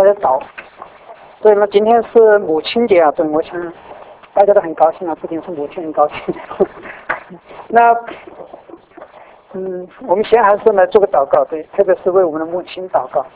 大家早。对，那今天是母亲节啊，对，我想大家都很高兴啊，不仅是母亲很高兴。那我们先还是来做个祷告，对，特别是为我们的母亲祷告。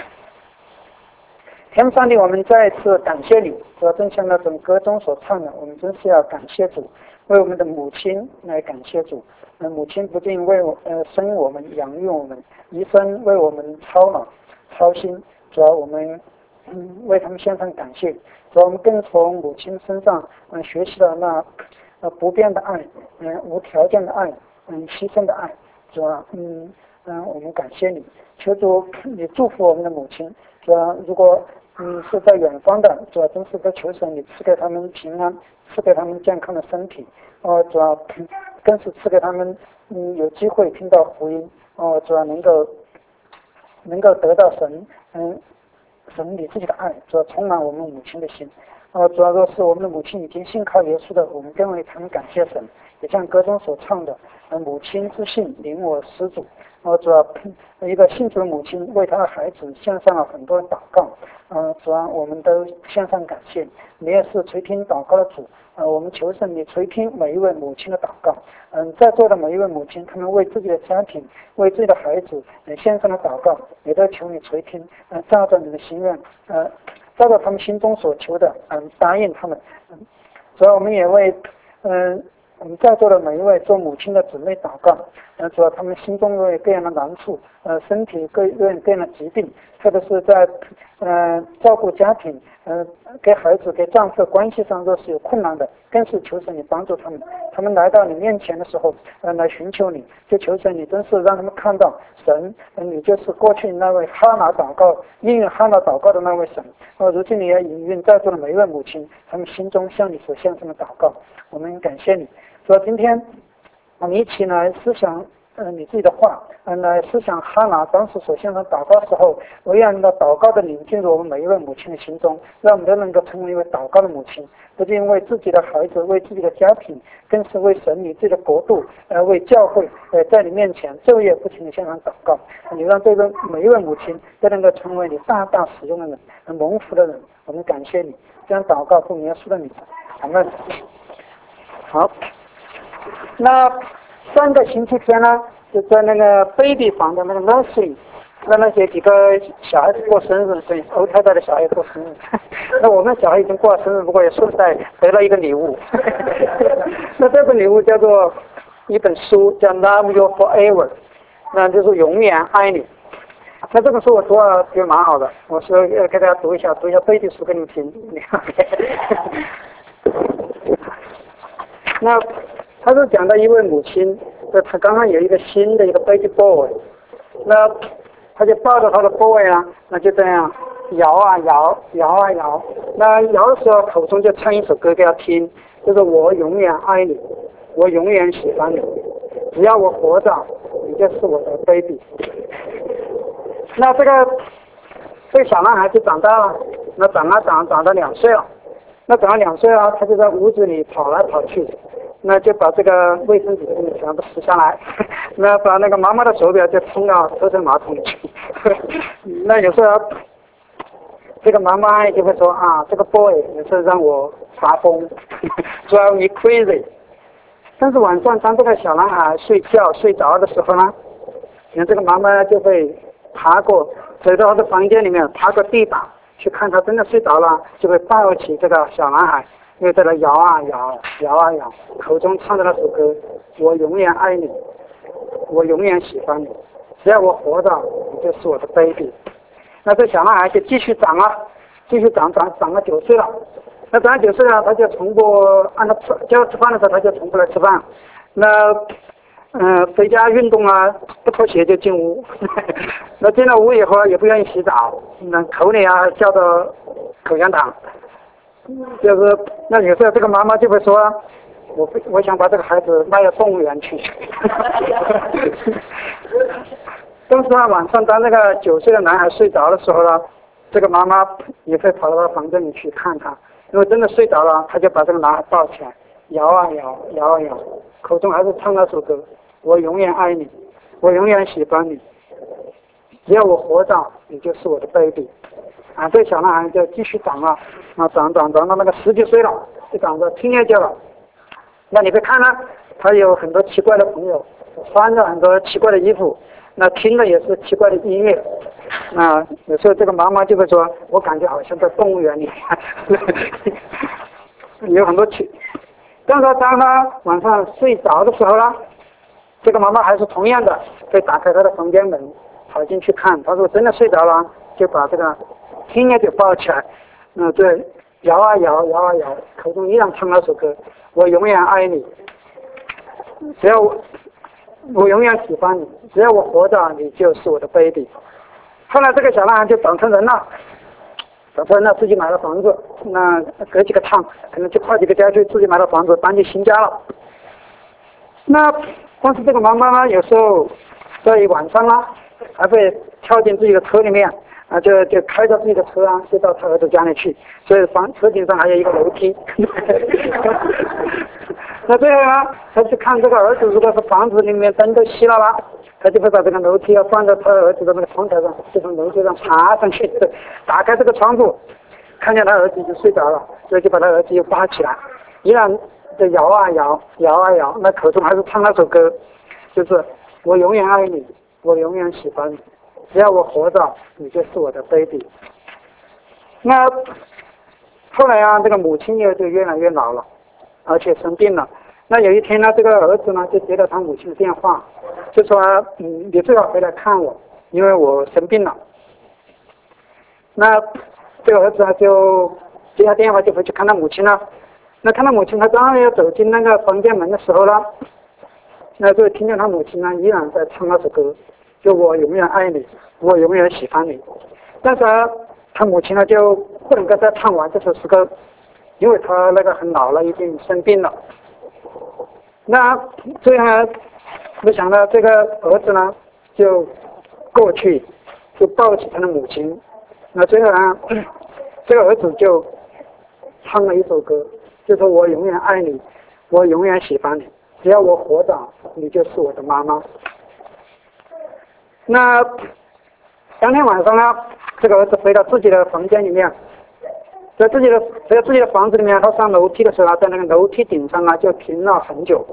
天父上帝，我们再次感谢你，主要正像那种歌中所唱的，我们真是要感谢主，为我们的母亲来感谢主。母亲不仅为生我们、养育我们，一生为我们操劳操心，主要我们为他们献上感谢。主要我们更从母亲身上学习了那不变的爱，无条件的爱，牺牲的爱。主要我们感谢你，求主你祝福我们的母亲。主要如果是在远方的，主要真是在求神你赐给他们平安，赐给他们健康的身体。主要更是赐给他们有机会听到福音。主要能够得到神你自己的爱，主要充满我们母亲的心。主要若是我们的母亲已经信靠耶稣的，我们更为他们感谢神。也像歌中所唱的，母亲之信领我始祖。主要一个幸福的母亲为她的孩子献上了很多祷告。主要我们都献上感谢。你也是垂听祷告的主。我们求神你垂听每一位母亲的祷告。在座的每一位母亲，他们为自己的家庭、为自己的孩子献上的祷告，也都求你垂听。照着你的心愿，照着他们心中所求的，答应他们。主要我们也为我们在座的每一位做母亲的姊妹祷告。主要他们心中有各样的难处，身体各样的疾病，特别是在照顾家庭，给孩子、给丈夫的关系上若是有困难的，更是求神你帮助他们。他们来到你面前的时候，来寻求你，就求神你真是让他们看到神，你就是过去那位哈拿祷告应允哈拿祷告的那位神。如今你也应允在座的每一位母亲，他们心中向你所献上的祷告。我们感谢你。所以今天我们一起来思想你自己的话，来思想哈拿当时所献上祷告的时候，我让那祷告的灵进入我们每一位母亲的心中，让我们都能够成为一位祷告的母亲，不仅为自己的孩子、为自己的家庭，更是为神你自己的国度，为教会，在你面前昼夜不停的献上祷告。你让这个每一位母亲都能够成为你大大使用的人，蒙福的人。我们感谢你，这样祷告奉耶稣的名，阿们。好。那上个星期天呢，就在那个 baby 房的那个 nursery， 那些几个小孩子过生日，对，欧太太的小孩过生日。那我们小孩已经过了生日，不过也顺带得了一个礼物。那这份礼物叫做一本书，叫 Love You Forever， 那就是永远爱你。那这本书我读了觉得蛮好的，我说给大家读一下 baby 书给你们听。那他是讲到一位母亲，他刚刚有一个新的一个 baby boy， 那他就抱着他的 boy 啊，那就这样摇啊摇，摇啊摇。那摇的时候口中就唱一首歌给他听，就是我永远爱你，我永远喜欢你，只要我活着，你就是我的 baby。那这个小男孩就长大了，那长到2岁了。那长到2岁了，他就在屋子里跑来跑去，那就把这个卫生纸全部撕下来，那把那个妈妈的手表就冲到抽水马桶里去。那有时候这个妈妈就会说啊，这个 boy 有时候让我发疯，drive me crazy。但是晚上当这个小男孩睡着的时候呢，这个妈妈就会走到他的房间里面，爬过地板去看他真的睡着了，就会抱起这个小男孩，又在那摇啊摇，摇啊摇，口中唱着那首歌，我永远爱你，我永远喜欢你，只要我活着，你就是我的 baby。 那这小男孩就继续长了，长了9岁了。那长了9岁了，他就从不按他叫他吃饭的时候，他就从不来吃饭。那回家运动啊，不脱鞋就进屋。那进了屋以后也不愿意洗澡，那口里啊叫着口香糖。就是那有时候这个妈妈就会说，我想把这个孩子卖到动物园去。但是呢，晚上当那个9岁的男孩睡着的时候呢，这个妈妈也会跑到他房间里去看他。如果真的睡着了，他就把这个男孩抱起来，摇啊摇，摇啊摇，口中还是唱那首歌，我永远爱你，我永远喜欢你，只要我活着，你就是我的 baby。 啊，这个小男孩就继续长了，长到那个10几岁了，就长到听业界了。那你会看呢，他有很多奇怪的朋友，穿着很多奇怪的衣服，那听的也是奇怪的音乐。那有时候这个妈妈就会说，我感觉好像在动物园里有很多但是当他晚上睡着的时候呢，这个妈妈还是同样的，会打开他的房间门，跑进去看。他说真的睡着了，就把这个听也给抱起来，对，摇啊摇，摇啊摇，口中依然唱那首歌，我永远爱你，只要我永远喜欢你，只要我活着，你就是我的 baby。后来这个小男孩就长成人了，自己买了房子，那隔几个趟可能就跨几个家去，自己买了房子，搬进新家了。但是这个妈妈呢，有时候在晚上啊，还会跳进自己的车里面啊，就开着自己的车啊，就到他儿子家里去。所以车顶上还有一个楼梯。那最后呢，他去看这个儿子，如果是房子里面灯都熄了啦，他就会把这个楼梯放在他儿子的那个窗台上，就从楼梯上爬上去，打开这个窗户，看见他儿子就睡着了，所以就把他儿子又抱起来，依然就摇啊摇，摇啊摇，那口中还是唱那首歌，就是我永远爱你，我永远喜欢你，只要我活着，你就是我的 baby。那后来啊，这个母亲就越来越老了，而且生病了。那有一天呢，这个儿子呢就接到他母亲的电话，就说你最好回来看我，因为我生病了。那这个儿子呢就接下电话就回去看他母亲了。那看他母亲，他刚刚要走进那个房间门的时候呢，那就听见他母亲呢依然在唱那首歌，就我永远爱你，我永远喜欢你。但是他母亲呢就不能够再唱完这首诗歌，因为他那个很老了，已经生病了。那最后呢，没想到这个儿子呢就过去，就抱起他的母亲。那最后呢，这个儿子就唱了一首歌，就说我永远爱你，我永远喜欢你，只要我活着，你就是我的妈妈。那当天晚上呢，这个儿子回到自己的房间里面，回到自己的房子里面，他上楼梯的时候，在那个楼梯顶上啊，就停了很久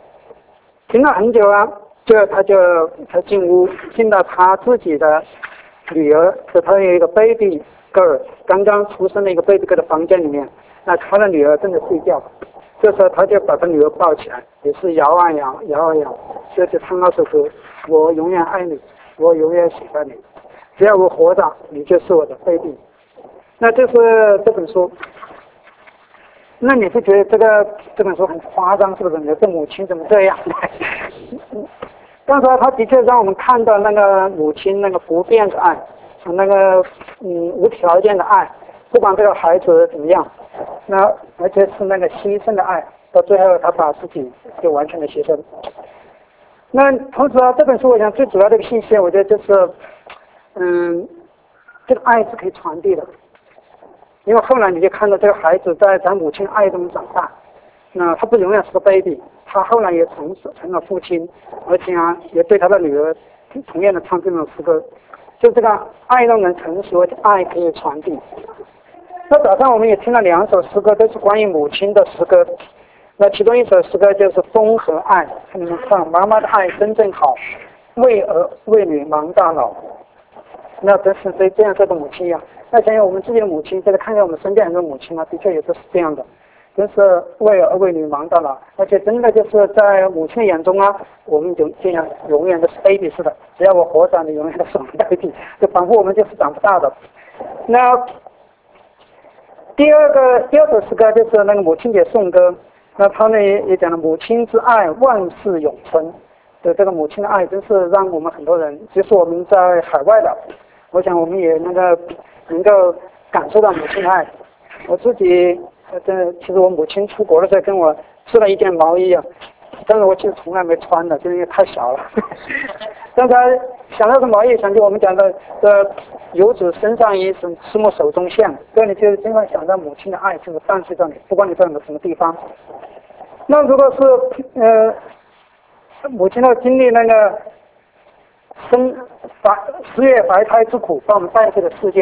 啊，他进屋，进到他自己的女儿，他有一个 baby girl， 刚刚出生的一个 baby girl 的房间里面，那他的女儿正在睡觉，这时候他就把他女儿抱起来，也是摇啊摇，摇啊摇，就唱那首歌，我永远爱你，我永远喜欢你，只要我活着，你就是我的 baby。那这是这本书。那你是觉得这本书很夸张，是不是？你的母亲怎么这样？但是他的确让我们看到那个母亲那个不变的爱，那个无条件的爱，不管这个孩子怎么样，那而且是那个牺牲的爱，到最后他把自己就完全的牺牲。那同时这本书我想最主要的一个信息，我觉得就是，这个爱是可以传递的。因为后来你就看到这个孩子在母亲爱中长大，那他不永远是个 baby， 他后来也成了父亲，而且也对他的女儿同样的唱这种诗歌，就这个爱让人成熟，爱可以传递。那早上我们也听了2首诗歌，都是关于母亲的诗歌。那其中一首诗歌就是《风和爱》，你们唱妈妈的爱真正好，为儿为女忙大老。那真是这样做的母亲呀。那想想我们自己的母亲，现在看见我们身边很多母亲的确也都是这样的，真是为儿为女忙到了，而且真的就是在母亲的眼中啊，我们就这样永远都是 baby 似的，只要我活着，你永远都是我们 baby， 就仿佛我们就是长不大的。那第二首诗歌就是那个母亲节颂歌，那他呢也讲了母亲之爱万世永存。对这个母亲的爱，真是让我们很多人，即使我们在海外的，我想我们也能够感受到母亲的爱。我自己其实我母亲出国的时候跟我织了一件毛衣啊，但是我其实从来没穿的，就是因为太小了。刚才想到这毛衣，想起我们讲的游子身上衣，慈母手中线，所以你就经常想到母亲的爱，就是伴随着你，不管你在什么地方。那如果是母亲要经历那个10月怀胎之苦，把我们带去的事件，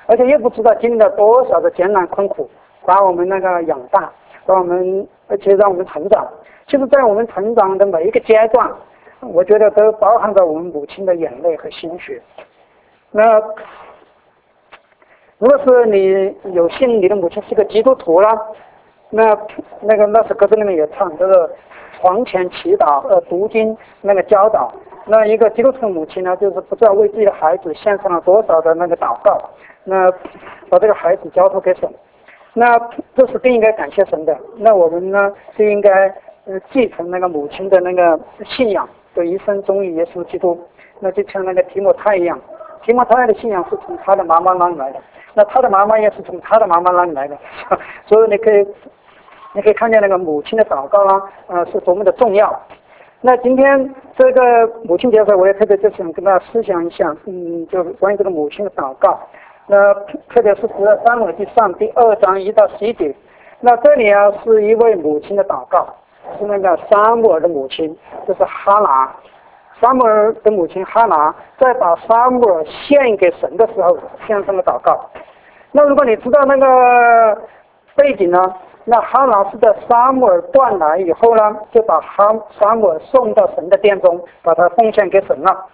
而且也不知道经历了多少的艰难困苦，把我们那个养大，把我们而且让我们成长。其实在我们成长的每一个阶段，我觉得都包含着我们母亲的眼泪和心血。那如果是你有幸你的母亲是个基督徒了，那首歌词里面也唱，就是床前祈祷读经那个教导。那一个基督徒母亲呢，就是不知道为自己的孩子献上了多少的那个祷告，那把这个孩子交托给神，那这是更应该感谢神的。那我们呢就应该继承那个母亲的那个信仰，就一生忠于耶稣基督。那就像那个提摩太一样，提摩太的信仰是从他的妈妈那里来的，那他的妈妈也是从他的妈妈那里来的，所以你可以看见那个母亲的祷告啦，是多么的重要。那今天这个母亲节的时候，我也特别就想跟大家思想一下，就关于这个母亲的祷告。那特别是撒母耳记上第2章1到11节。那这里是一位母亲的祷告，是那个撒母耳的母亲，就是哈拿。撒母耳的母亲哈拿在把撒母耳献给神的时候献上了祷告。那如果你知道那个背景呢，那哈拿是在撒母耳断奶以后呢，就把撒母耳送到神的殿中，把它奉献给神了。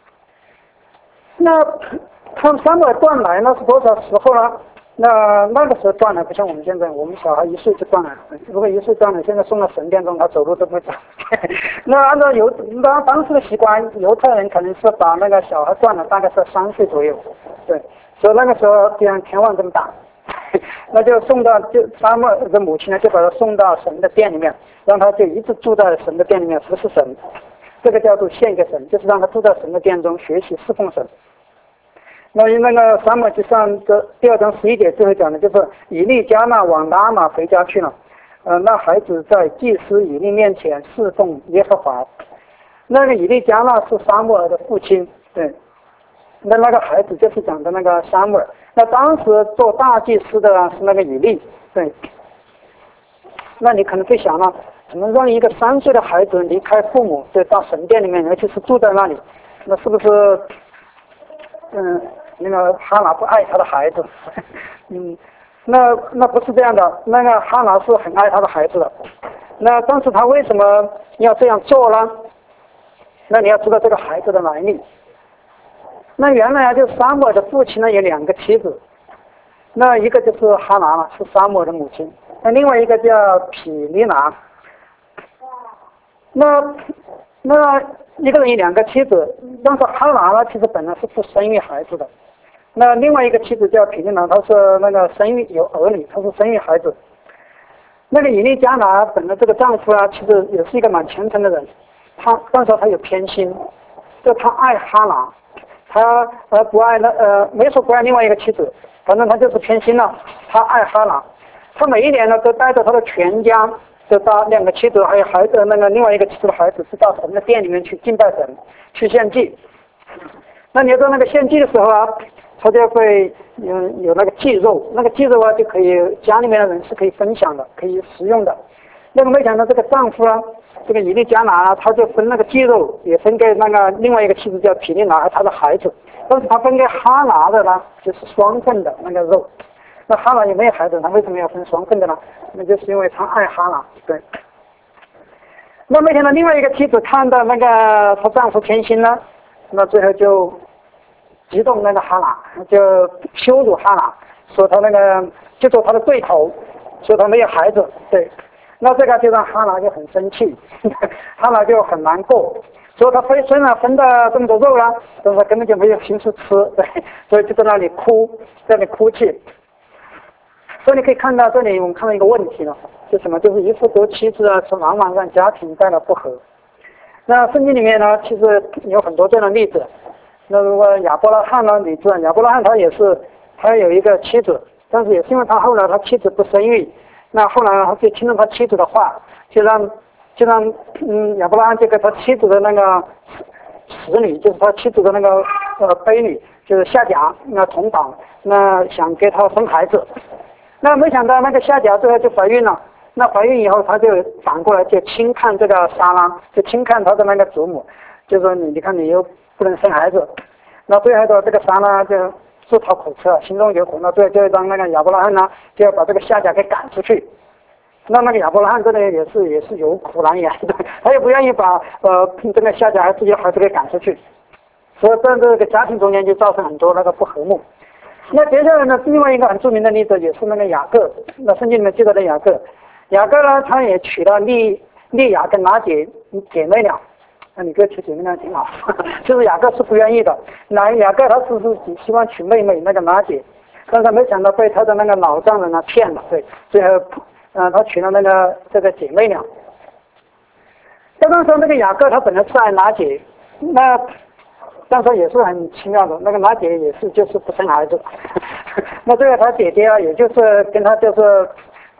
那他撒母耳断奶那是多少时候呢？那个时候断奶不像我们现在，我们小孩1岁就断奶，如果1岁断奶，现在送到神殿中，他走路都不会走。那按照当时的习惯，犹太人可能是把那个小孩断了，大概是3岁左右，对，所以那个时候既然天望这么大，那就撒母耳的母亲呢，就把他送到神的殿里面，让他就一直住在神的殿里面服侍神。这个叫做献给神，就是让他住在神的殿中学习侍奉神。那个撒母耳记上的第2章11节最后讲的就是以利加纳往拉玛回家去了，那孩子在祭司以利面前侍奉耶和华。那个以利加纳是撒母耳的父亲，对，那个孩子就是讲的那个撒母耳。那当时做大祭司的是那个以利，对。那你可能会想了，怎么让一个3岁的孩子离开父母，就到神殿里面，而且是住在那里？那是不是那个哈拿不爱他的孩子？那不是这样的，那个哈拿是很爱他的孩子的。那但是他为什么要这样做呢？那你要知道这个孩子的来历。那原来就撒母耳的父亲呢有2个妻子，那一个就是哈拿，是撒母耳的母亲，那另外一个叫毗尼拿。那一个人有2个妻子，但是哈拿呢其实本来是不生育孩子的。那另外一个妻子叫毗尼拿，她是那个有儿女，她是生育孩子。那个以利加拿本来这个丈夫其实也是一个蛮虔诚的人，但是他有偏心，就他爱哈拿，他不爱没说不爱另外一个妻子，反正他就是偏心了，他爱哈拿。他每一年呢都带着他的全家，就到2个妻子还有孩子，那个另外一个妻子的孩子是到神的殿里面去敬拜神，去献祭。那你到那个献祭的时候他就会有那个祭肉，那个祭肉就可以家里面的人是可以分享的，可以食用的。那个没想到这个丈夫这个以利加拿他就分那个祭肉，也分给那个另外一个妻子叫毗尼拿和他的孩子，但是他分给哈拿的呢就是双份的那个肉。那哈拿也没有孩子，他为什么要分双份的呢？那就是因为他爱哈拿，对。那没想到另外一个妻子看到那个她丈夫偏心了，那最后就激动那个哈拿，就羞辱哈拿，说他就做他的对头，说他没有孩子，对。那这个就让哈拿就很生气，哈拿就很难过，说他虽然分到这么多肉了，但是根本就没有心思吃，对，所以就在那里哭泣。所以你可以看到这里，我们看到一个问题了，是什么？就是一夫多妻制是往往让家庭带来不和。那圣经里面呢，其实有很多这样的例子。那如果亚伯拉罕呢，你知道亚伯拉罕他有一个妻子，但是也是因为他后来他妻子不生育，那后来他就听了他妻子的话，就让亚伯拉罕就给他妻子的那个使女，就是他妻子的那个婢女，就是夏甲，那同党，那想给他生孩子。那没想到那个夏甲最后就怀孕了，那怀孕以后他就反过来就轻看这个撒拉，就轻看他的那个祖母，就说你看你又不能生孩子。那最后的这个撒拉就自讨苦吃啊，心中有苦，那就让那个亚伯拉罕呢，就要把这个夏甲给赶出去。那个亚伯拉罕这里也是有苦难言的，他也不愿意把这个夏甲自己的孩子给赶出去，所以在这个家庭中间就造成很多那个不和睦。那接下来呢，另外一个很著名的例子也是那个雅各，那圣经里面记载的雅各。雅各呢，他也娶了利亚跟拿姐姐妹俩。那你哥娶姐妹俩挺好，就是雅各是不愿意的。雅各他是希望娶妹妹那个拿姐，但是没想到被他的那个老丈人骗了，对，最后他娶了这个姐妹俩。当时那个雅各他本来是爱拿姐，但是也是很奇妙的，那个拿姐也是就是不生孩子，那这个他姐姐啊，也就是跟他就是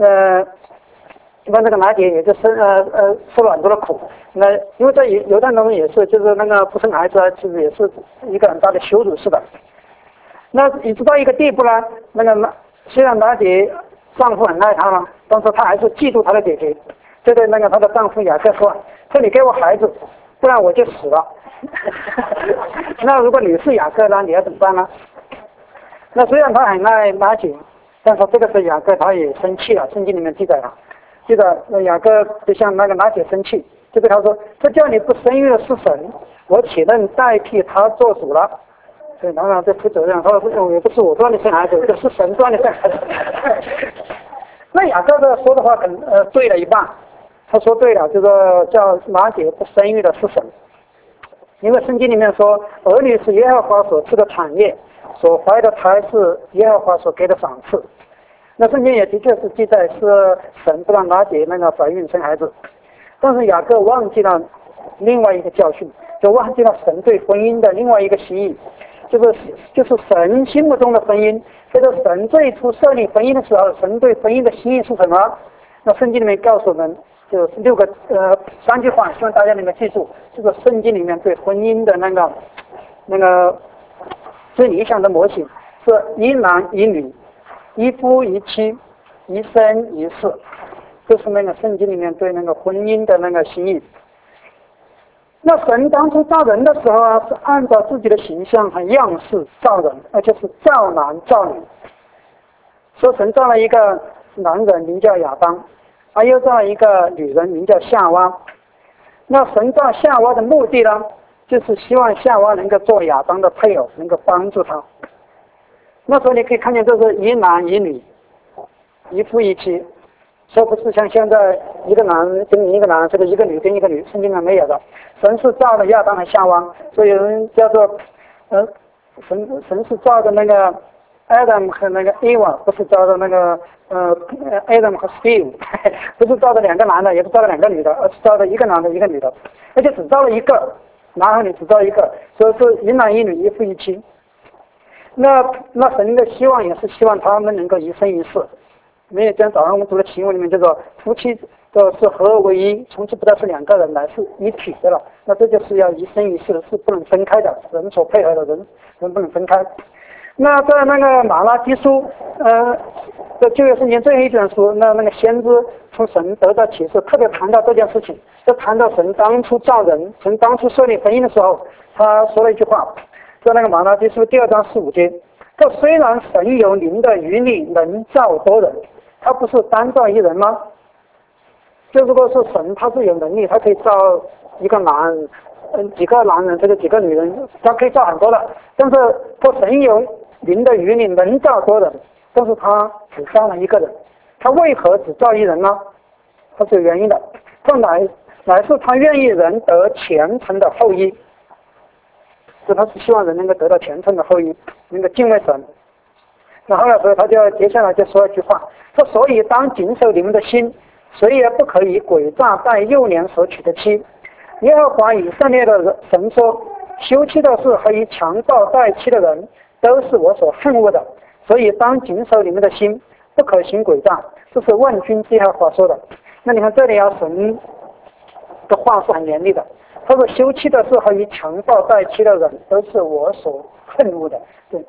那这个拿姐也就受了很多的苦。那因为在犹太人也是，就是那个不生孩子啊，其实也是一个很大的羞辱，是的。那一直到一个地步呢，虽然拿姐丈夫很爱她嘛，但是她还是嫉妒她的姐姐，就对那个她的丈夫雅各说你给我孩子，不然我就死了。那如果你是雅各呢，你要怎么办呢？那虽然他很爱拿姐，但是这个时候雅各他也生气了，圣经里面记载了，雅各就向那个拿姐生气，就对他说：“这叫你不生育的是神，我岂能代替他做主了？”所以当然这负责任，他说也不是我让你生孩子，是神让你生孩子。那雅各说的话对了一半，他说对了，就说叫拿姐不生育的是神。因为圣经里面说，儿女是耶和华所赐的产业，所怀的胎是耶和华所给的赏赐。那圣经也的确是记载是神不让拿姐那个怀孕生孩子，但是雅各忘记了另外一个教训，就忘记了神对婚姻的另外一个心意，就是神心目中的婚姻。就是神最初设立婚姻的时候，神对婚姻的心意是什么？那圣经里面告诉我们，就是3句话，希望大家能够记住。这个圣经里面对婚姻的那个最理想的模型是一男一女，一夫一妻，一生一世，这是那个圣经里面对那个婚姻的那个心意。那神当初造人的时候啊，是按照自己的形象和样式造人，而且是造男造女。说神造了一个男人名叫亚当，又造了一个女人名叫夏娃。那神造夏娃的目的呢，就是希望夏娃能够做亚当的配偶，能够帮助他。那时候你可以看见，这是一男一女，一夫一妻，说不是像现在一个男跟一个男，这个一个女跟一个女，圣经上没有的。神是造的亚当和夏娃，所以有人叫做神是造的那个 Adam 和那个 Eva， 不是造的那个Adam 和 Steve， 不是造的2个男的，也不是造的2个女的，而是造的一个男的一个女的，而且只造了一个男和女，只造一个，所以是一男一女，一夫一妻。那神的希望也是希望他们能够一生一世。没有像早上我们读的经文里面叫做夫妻都是合而为一，从此不再是2个人，乃是一体的了。那这就是要一生一世，是不能分开的，人所配合的人不能分开。那在那个马拉基书在旧约圣经最后一卷书，那个先知从神得到启示，特别谈到这件事情，就谈到神当初造人，神当初设立婚姻的时候，他说了一句话，在那个马拉基书2章15节，这虽然神有灵的余力，能造多人，他不是单造一人吗？就如果是神，他是有能力，他可以造一个男几个男人，这个几个女人，他可以造很多的。但是他神有灵的余力，能造多人，但是他只造了一个人，他为何只造一人呢？他是有原因的，他乃是他愿意人得虔诚的后裔，所以他是希望人能够得到虔诚的后裔，能够敬畏神。然后呢，所以他就接下来就说一句话，说所以当谨守你们的心，谁也不可以诡诈待幼年所娶的妻。耶和华以色列的神说，休妻的事和以强暴待妻的人，都是我所恨恶的。所以当谨守你们的心，不可行诡诈。这是万军之耶和华说的。那你看这里神的话是很严厉的，他说休妻的事和以强暴待妻的人，都是我所恨恶的。对，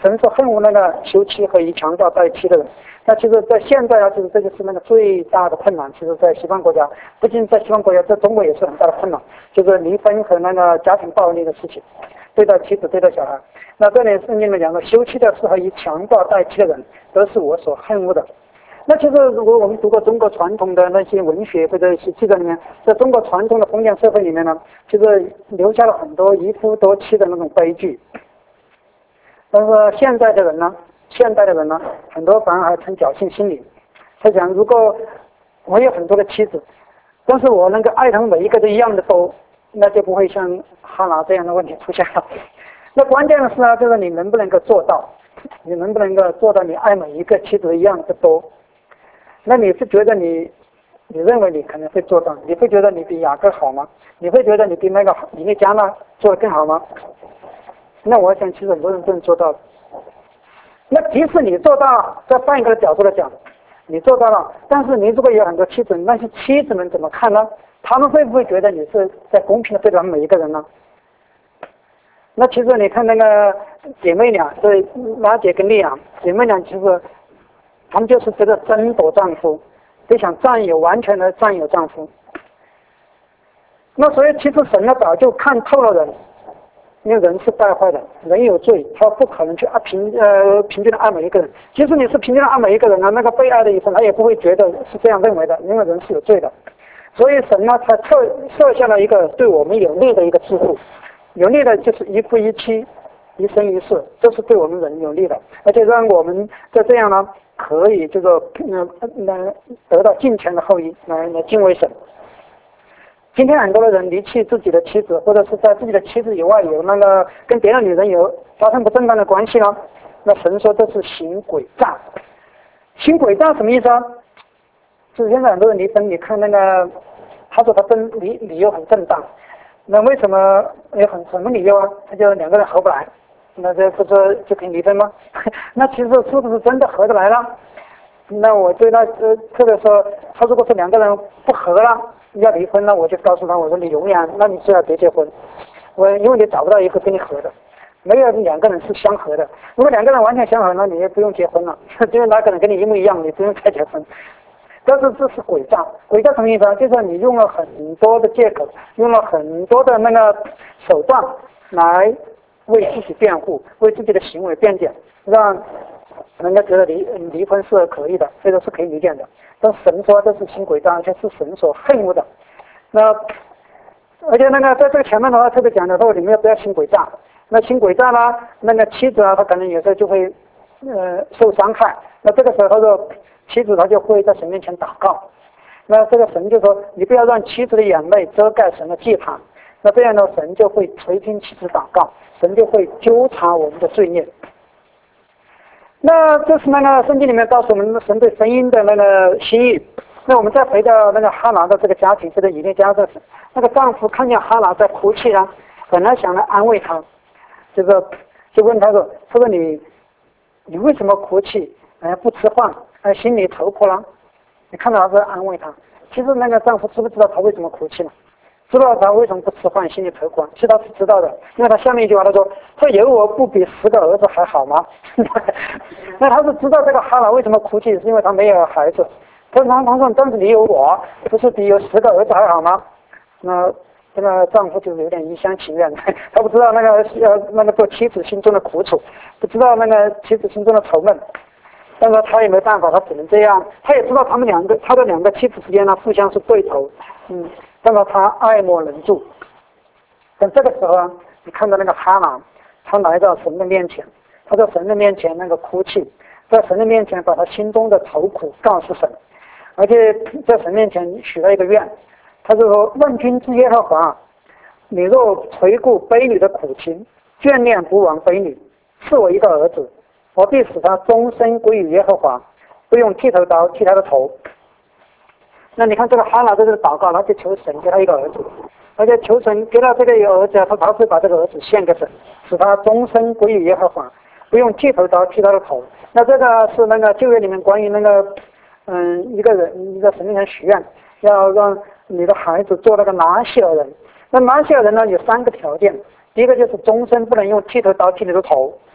神所恨恶那个休妻和以强暴在一起的人。那其实在现在啊，就是这就是那个最大的困难。其实在西方国家，不仅在西方国家，在中国也是很大的困难，就是离婚和那个家庭暴力的事情，对待妻子对待小孩。那这里圣经里面讲的休妻的是和以强暴在一起的人，都是我所恨恶的。那其实如果我们读过中国传统的那些文学或者是记载里面，在中国传统的封建社会里面呢，其实留下了很多一夫多妻的那种悲剧。但是现代的人呢，很多反而还存侥幸心理，他想如果我有很多的妻子，但是我能够爱他们每一个都一样的多，那就不会像哈拿这样的问题出现了。那关键的是呢，就是你能不能够做到，你能不能够做到你爱每一个妻子一样的多？那你是觉得你认为你可能会做到，你会觉得你比雅各好吗？你会觉得你比那个以利加呢做得更好吗？那我想其实很多人都能做到。那即使你做到了，再换一个角度来讲，你做到了，但是你如果有很多妻子，那些妻子们怎么看呢？他们会不会觉得你是在公平的对待每一个人呢？那其实你看那个姐妹俩，对拉姐跟利亚姐妹俩，其实他们就是觉得争夺丈夫，就想完全的占有丈夫。那所以其实神呢早就看透了人，因为人是败坏的，人有罪，他不可能去平均的爱每一个人。即使你是平均的爱每一个人啊，那个被爱的一生，他也不会觉得是这样认为的，因为人是有罪的。所以神呢，他设下了一个对我们有利的一个制度，有利的就是一夫一妻，一生一世，这是对我们人有利的，而且让我们在这样呢，可以这个得到敬虔的后裔，来敬畏神。今天很多的人离弃自己的妻子，或者是在自己的妻子以外有那个跟别的女人有发生不正当的关系呢，那神说这是行诡诈。行诡诈什么意思啊？就是现在很多人离婚，你看那个他说他理由很正当，那为什么有什么理由啊？他就两个人合不来，那这不是就可以离婚吗？那其实是不是真的合得来了？那我对特别说，他如果是两个人不合了要离婚了，我就告诉他，我说你永远，那你最好别结婚，因为你找不到一个跟你合的，没有两个人是相合的。如果两个人完全相合，那你也不用结婚了，因为哪个人跟你一模一样，你不用再结婚。但是这是诡诈，诡诈什么意思啊？就是你用了很多的借口，用了很多的那个手段来为自己辩护，为自己的行为辩解，让人家觉得离婚是可以的，这个是可以理解的。但神说这是行诡诈，而且是神所恨恶的。那而且那个在这个前面的话特别讲的说，你们不要行诡诈。那行诡诈呢，那个妻子啊，她可能有时候就会受伤害。那这个时候他说，妻子他就会在神面前祷告。那这个神就说，你不要让妻子的眼泪遮盖神的祭坛。那这样呢，神就会垂听妻子祷告，神就会纠察我们的罪孽。那这是那个圣经里面告诉我们神对婚姻的那个心意。那我们再回到那个哈拿的这个家庭，这个以利加的那个丈夫看见哈拿在哭泣啊，本来想来安慰他，就问他说你为什么哭泣？不吃饭，心里愁苦了。你看到他在安慰他，其实那个丈夫知不知道他为什么哭泣呢？知道他为什么不吃饭，心里愁苦，其实他是知道的，因为他下面一句话他说有我不比10个儿子还好吗？那他是知道这个哈拿为什么哭泣，是因为他没有孩子。他说但是你有我，不是比有10个儿子还好吗？那这个丈夫就是有点一厢情愿，他不知道那个做妻子心中的苦楚，不知道那个妻子心中的愁闷。但是他也没办法，他只能这样。他也知道他的两个妻子之间呢互相是对头，但是他爱莫能助。但这个时候啊，你看到那个哈拿，他来到神的面前，他在神的面前那个哭泣，在神的面前把他心中的愁苦告诉神，而且在神面前许了一个愿，他就说：万军之耶和华，你若垂顾卑女的苦情，眷恋不忘卑女，赐我一个儿子，我必使他终身归于耶和华，不用剃头刀剃他的头。那你看这个哈拿在这个祷告，他就求神给他一个儿子，而且求神给他这个儿子，他会把这个儿子献给神，使他终身归于耶和华，不用剃头刀剃他的头。那这个是那个旧约里面关于那个一个人在神面前许愿，要让你的孩子做那个拿西尔人。那拿西尔人呢有3个条件，第一个就是终身不能用剃头刀剃你的头，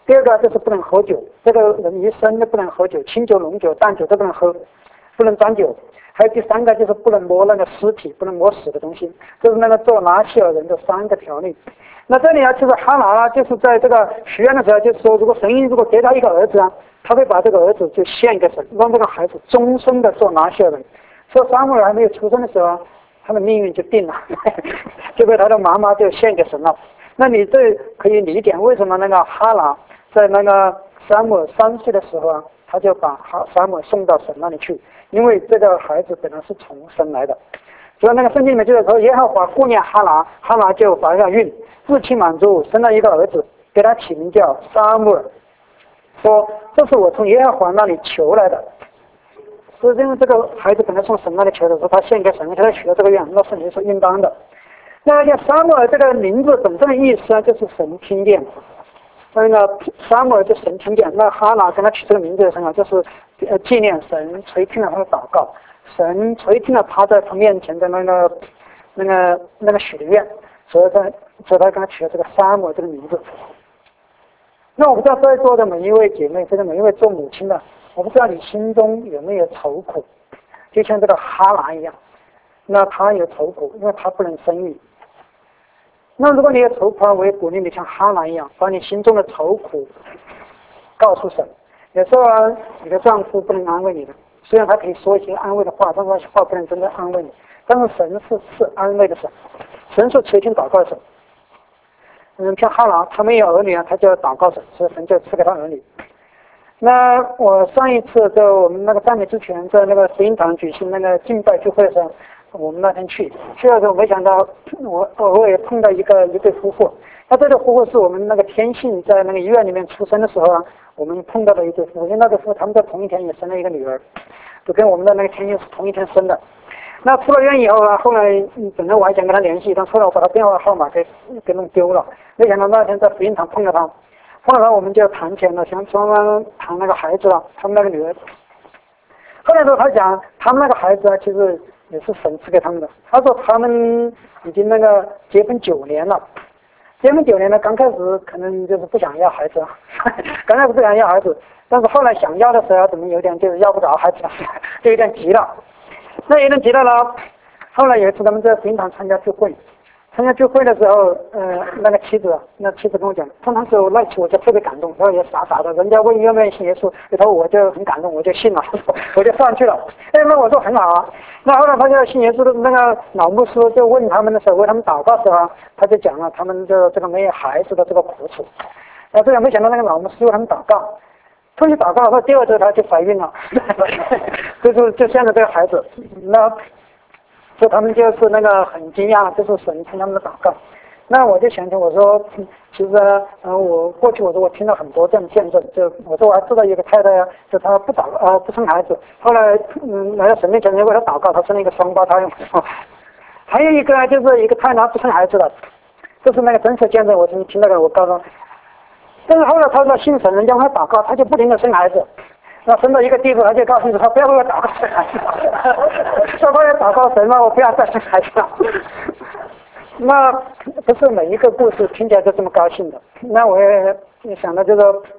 第二个就是不能喝酒，这个人一生都不能喝酒，清酒、浓酒、淡酒都不能喝，不能沾酒。还有第三个就是不能摸那个尸体，不能摸死的东西，这是那个做拿西尔人的3个条例。那这里啊，就是哈拿啊，就是在这个许愿的时候，就是说，如果神如果给他一个儿子啊，他会把这个儿子就献给神，让这个孩子终身的做拿西尔人。说撒母耳还没有出生的时候啊，他的命运就定了，就被他的妈妈就献给神了。那你这可以理解为什么那个哈拿在那个撒母耳3岁的时候啊，他就把撒母耳送到神那里去，因为这个孩子本来是从神来的。所以那个圣经里面就是说，耶和华顾念哈拿，哈拿就怀了孕，日期满足，生了一个儿子，给他起名叫撒母耳，说这是我从耶和华那里求来的。是因为这个孩子本来从神那里求的时候，他献给神，给他许了这个愿，那圣经是应当的。那像撒母耳这个名字本身的意思啊，就是神听见。那个撒母耳就神听见，那哈拿跟他取这个名字的时候，就是纪念神垂听了他的祷告，神垂听了他在他面前的那个许的愿，所以他跟他取了这个撒母耳这个名字。那我不知道在座的每一位姐妹，这个每一位做母亲的，我不知道你心中有没有愁苦，就像这个哈拿一样，那他有愁苦，因为他不能生育。那如果你有愁苦，我也鼓励你像哈拿一样，把你心中的愁苦告诉神。有时候啊，你的丈夫不能安慰你的，虽然他可以说一些安慰的话，但是那些话不能真正安慰你。但是神是赐安慰的神，神是垂听祷告的神。像哈拿，他没有儿女啊，他就祷告神，所以神就赐给他儿女。那我上一次在我们那个赞美之前，在那个福音堂举行那个敬拜聚会的时候，我们那天去的时候，没想到我也碰到一对夫妇。那这对夫妇是我们那个天信在那个医院里面出生的时候啊，我们碰到的一对夫妇。因为那对夫妇他们在同一天也生了一个女儿，就跟我们的那个天信是同一天生的。那出了院以后啊，后来本来我还想跟他联系，但后来我把他电话号码给弄丢了。没想到那天在福音堂碰到他，后来我们就谈起了，想说谈那个孩子了，他们那个女儿。后来他讲，他们那个孩子啊，其实也是神赐给他们的。他说他们已经那个结婚9年了，结婚9年了，刚开始可能就是不想要孩子，刚开始不想要孩子，但是后来想要的时候，怎么有点就是要不着孩子了，就有点急了。那有点急了呢。后来有一次他们在福音堂参加聚会的时候，那妻子跟我讲，通常时候那期我就特别感动，然后也傻傻的，人家问愿不愿意信耶稣，然后我就很感动，我就信了，我就上去了。那我说很好啊。那后来他就信耶稣的那个老牧师就问他们的时候，为他们祷告的时候，他就讲了他们的这个没有孩子的这个苦楚。这样没想到那个老牧师为他们祷告，出去祷告后，第2周她就怀孕了，就现在这个孩子，那所以他们就是那个很惊讶，就是神听他们的祷告。那我就想起我说，其实我过去我说我听了很多这样的见证，就我说我还知道一个太太呀，就她不生孩子，后来来到神面前为她祷告，她生了一个双胞胎。还有一个就是一个太太不生孩子的，这是那个真实见证，我听那个我告诉他。但是后来他说信神，人家为他祷告，他就不停的生孩子。那生到一个地步，他就告诉他不要为我祷告生孩子，说我要祷告神了，我不要再生孩子了。那不是每一个故事听起来都这么高兴的。那我也想到就是说，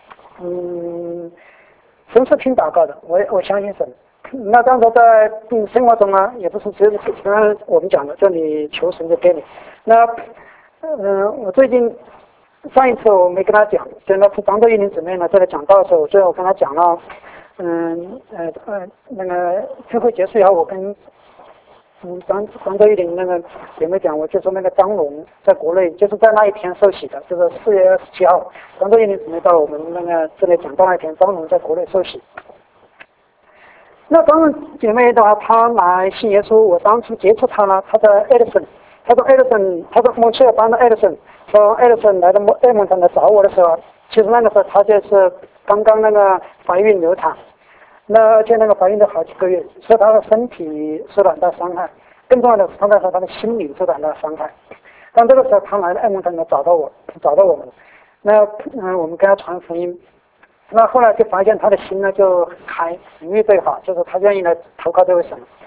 神是听祷告的，我相信神。那当时在生活中呢，也不是只有我们讲的，就你求神就给你。那我最近。上一次我没跟他讲，就那次张德玉林姊妹呢，在这讲道的时候，最后我跟他讲了，那个聚会结束以后，我跟张德玉林那个姐妹讲，我就说那个张龙在国内就是在那一天受洗的，就是4月27号，张德玉林姊妹到我们那个这里讲道那一天，张龙在国内受洗。那张龙姐妹的话，她来信耶稣，我当初接触她呢，她在艾德森，她说蒙特利尔班的艾德森。从艾德森来到埃蒙顿来找我的时候，其实那个时候她就是刚刚那个怀孕流产，而且那个怀孕都好几个月，所以她的身体受到很大伤害，更重要的是她的心理受到很大伤害。但这个时候她来到埃蒙顿来找到我们，那我们跟她传福音，那后来就发现她的心呢就很开，很预备好，就是她愿意来投靠这位神。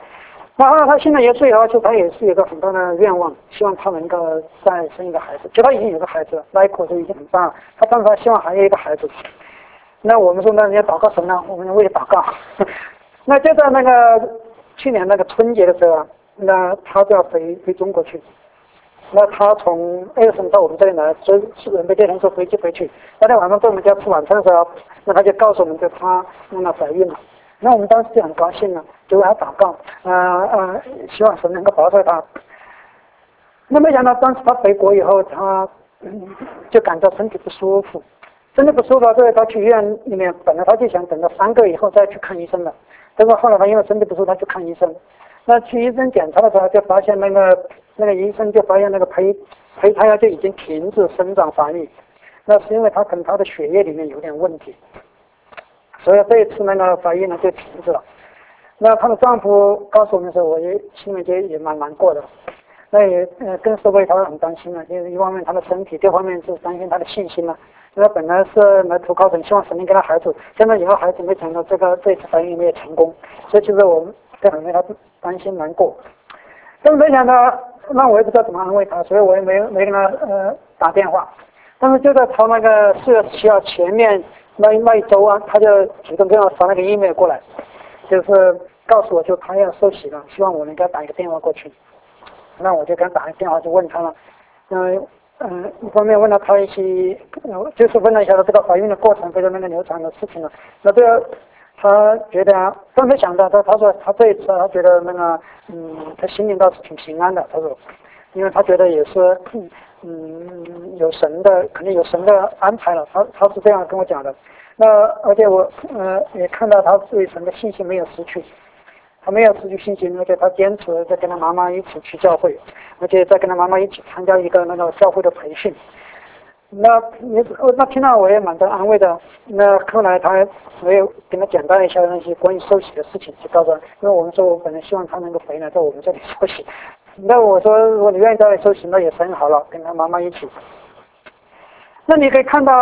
那他现在也是有要求，他也是有个很大的愿望，希望他能够再生一个孩子。就他已经有个孩子了，那一口就已经很大了。他希望还有一个孩子。那我们说，那你要祷告神呢？我们为了祷告。那就在那个去年那个春节的时候啊，那他就要回中国去。那他从2省到我们这里来，准备第2天坐飞机回去。那天晚上在我们家吃晚餐的时候，那他就告诉我们，就他怀孕了。那我们当时就很高兴了，就为他祷告，希望神能够保守他。那没想到当时他回国以后，他就感到身体不舒服，所以他去医院里面，本来他就想等到3个月以后再去看医生的，但是后来他因为身体不舒服，他去看医生。那去医生检查的时候，就发现那个医生就发现那个胚胎啊就已经停止生长发育，那是因为可能他的血液里面有点问题。所以这一次那个怀孕呢就停止了。那她的丈夫告诉我们的时候，我也心里也蛮难过的。那也更是为她很担心了，因为一方面她的身体，第二方面是担心她的信心了。因为本来是来投靠神，希望神能给她孩子，现在以后孩子没成功，这次怀孕没有成功，所以其实我们都很为她担心难过。但是没想到，那我也不知道怎么安慰她，所以我也没跟她打电话。但是就在她那个4月17号前面那一周啊，他就主动给我发那个 email 过来，就是告诉我就他要受洗了，希望我能给他打一个电话过去。那我就给他打一个电话，就问他了，一方面问了他一些，就是问了一下他这个怀孕的过程或者那个流产的事情了。那这个他觉得啊，但没想到他说他这一次他觉得他心里倒是挺平安的。他说，因为他觉得也是有神的，肯定有神的安排了。他是这样跟我讲的。那而且我也看到他对神的信心没有失去，他没有失去信心，而且他坚持在跟他妈妈一起去教会，而且在跟他妈妈一起参加一个那个教会的培训。那听到我也蛮得安慰的。那后来我也跟他简单一下那些关于受洗的事情，就告诉他，因为我们说我本来希望他能够回来在我们这里受洗。那我说如果你愿意在这里受洗，那也是很好了，跟他妈妈一起。那你可以看到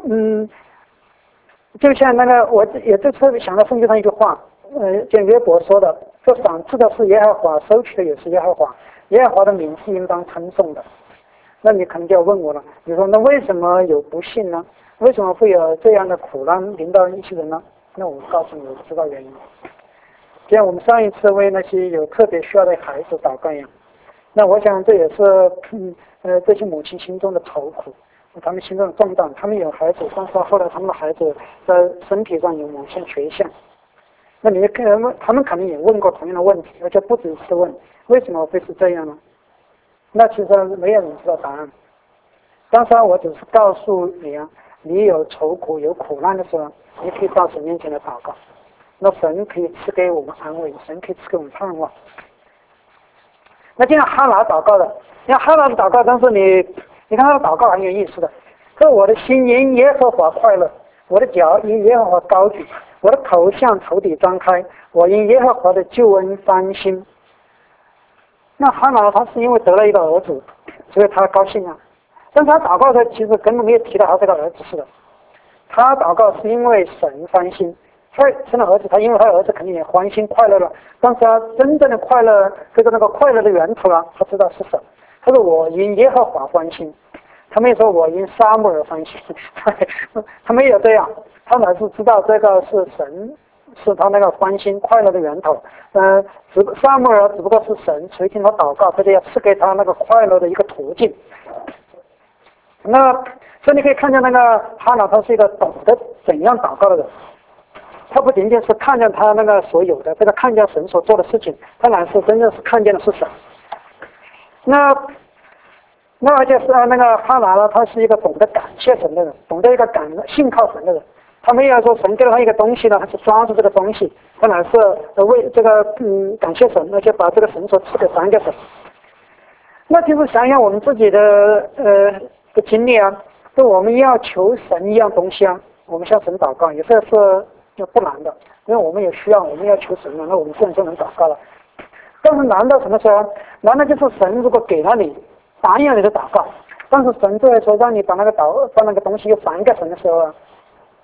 就像那个我也就特别想到圣经上一句话，就约伯说的，说赏赐的是耶和华，收取的也是耶和华，耶和华的名是应当称颂的。那你可能就要问我了，你说那为什么有不幸呢？为什么会有这样的苦难临到一些人呢？那我告诉你，我知道原因。就像我们上一次为那些有特别需要的孩子祷告一样，那我想这也是这些母亲心中的愁苦，他们心中的重担。他们有孩子，但是后来他们的孩子在身体上有某些缺陷。那他们可能也问过同样的问题，而且不止一次问，为什么会是这样呢？那其实没有人知道答案。当时我只是告诉你啊，你有愁苦有苦难的时候，你可以到神面前来祷告，那神可以赐给我们安慰，神可以赐给我们盼望。那就像哈拿祷告的，像哈拿的祷告，但是你看他的祷告很有意思的，说我的心因耶和华快乐，我的脚因耶和华高举，我的头向仇敌张开，我因耶和华的救恩欢心。那哈拿他是因为得了一个儿子，所以他高兴啊。但他祷告的其实根本没有提到他这个儿子似的，他祷告是因为神欢心，他生了儿子，他因为他儿子肯定也欢心快乐了。但是他真正的快乐，这个那个快乐的源头啊，他知道是神。他说我因耶和华欢心，他没有说我因撒母耳欢心，他没有这样，他乃是知道这个是神。是他那个欢欣快乐的源头，撒母耳只不过是神垂听他祷告，他就要赐给他那个快乐的一个途径。那所以你可以看见那个哈拿，他是一个懂得怎样祷告的人，他不仅仅是看见他那个所有的，这个看见神所做的事情，他乃是真正是看见的是神。那而且是那个哈拿呢，他是一个懂得感谢神的人，懂得一个信靠神的人。他没有说神给了他一个东西呢，他去抓住这个东西，他乃是为这个感谢神，而且把这个神所赐给还给神。那其实想想我们自己的经历啊，就我们要求神一样东西啊，我们向神祷告也是不难的，因为我们有需要，我们要求神了，那我们自然就能祷告了。但是难到什么时候？难道就是神如果给了你，答应了你的祷告，但是神就会说让你把那个东西又还给神的时候啊，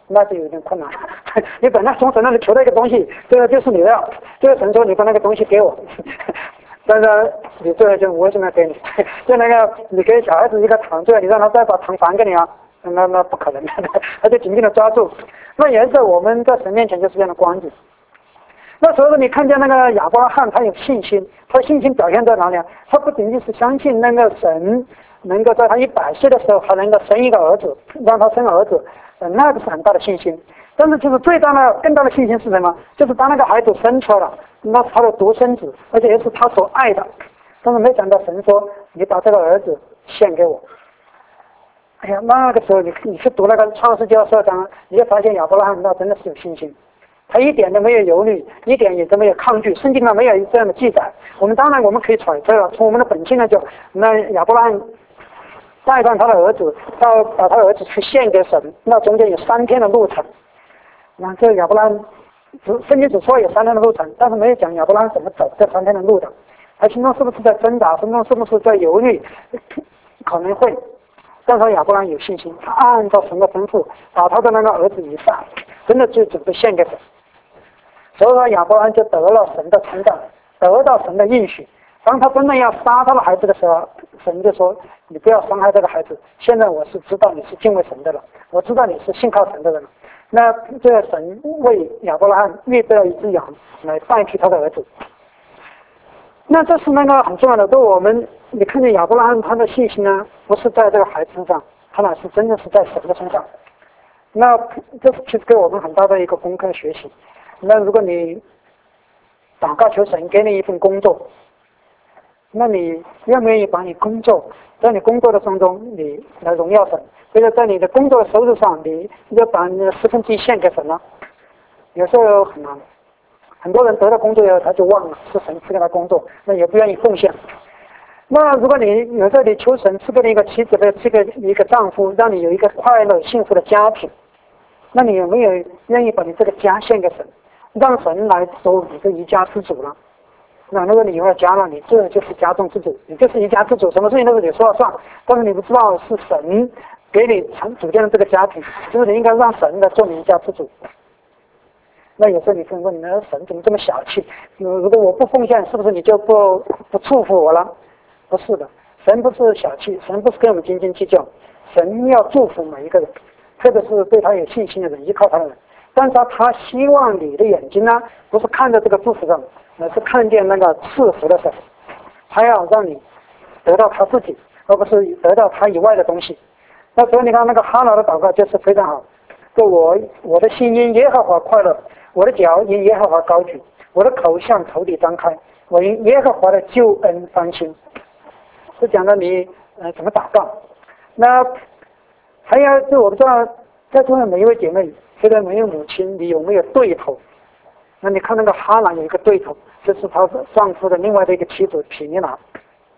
那就有点困难。你本来从神那里求到一个东西，这个就是你的，这个神说你把那个东西给我，但是你最后就我为什么要给你？就那个你给小孩子一个糖，最后你让他再把糖还给你啊？那不可能的，他就紧紧的抓住。那也是我们在神面前就是这样的光景。那时候你看见那个亚伯拉罕，他有信心，他信心表现在哪里啊？他不仅仅是相信那个神能够在他100岁的时候还能够生一个儿子，让他生儿子，那个是很大的信心。但是就是更大的信心是什么？就是当那个孩子生出来了，那是他的独生子，而且也是他所爱的。但是没想到神说：“你把这个儿子献给我。”哎呀，那个时候你去读那个创世纪22章，你就发现亚伯拉罕那真的是有信心。他一点都没有犹豫，一点也都没有抗拒，圣经上没有这样的记载。我们当然可以揣测了，从我们的本性来讲，那亚伯拉罕带上他的儿子，到把他的儿子去献给神，那中间有3天的路程。那这亚伯拉罕，圣经只说有3天的路程，但是没有讲亚伯拉罕怎么走这3天的路的。他心中是不是在挣扎？心中是不是在犹豫？可能会。但是亚伯拉罕有信心，他按照神的吩咐，把他的那个儿子以撒，真的就准备献给神。所以说亚伯拉罕就得了神的称赞，得到神的应许。当他真的要杀他的孩子的时候，神就说：“你不要伤害这个孩子。现在我是知道你是敬畏神的了，我知道你是信靠神的人了。”那这个神为亚伯拉罕预备了一只羊来代替他的儿子。那这是那个很重要的，对我们，你看见亚伯拉罕他的信心呢，不是在这个孩子身上，他乃是真的是在神的身上。那这是其实给我们很大的一个功课学习。那如果你祷告求神给你一份工作，那你愿不愿意把你工作，在你工作的当中你来荣耀神？或者在你的工作的收入上，你要把你的1/10献给神呢？有时候很难。很多人得到工作以后，他就忘了是神赐给他工作，那也不愿意奉献。那如果你有时候你求神赐给你一个妻子的这个一个丈夫，让你有一个快乐幸福的家庭，那你有没有愿意把你这个家献给神，让神来做你的一家之主呢？那如果你有了家了，你这就是家中之主，你就是一家之主，什么事情都是你说了算。但是你不知道是神给你组建的这个家庭，就是你应该让神来做你一家之主。那有时候你可能问，那神怎么这么小气？如果我不奉献，是不是你就不祝福我了？不是的，神不是小气，神不是跟我们斤斤计较，神要祝福每一个人，特别是对他有信心的人，依靠他的人。但是他希望你的眼睛呢，不是看着这个祝福神，而是看见那个赐福的神，他要让你得到他自己，而不是得到他以外的东西。那所以你看那个哈拿的祷告就是非常好，说我的心因耶和华快乐，我的脚因耶和华高举，我的口向仇敌张开，我因耶和华的救恩欢心。是讲到你怎么祷告。那还有就我不知道在座的每一位姐妹，或者每一位母亲，你有没有对头？那你看那个哈拿有一个对头，就是她丈夫的另外的一个妻子毗尼拿。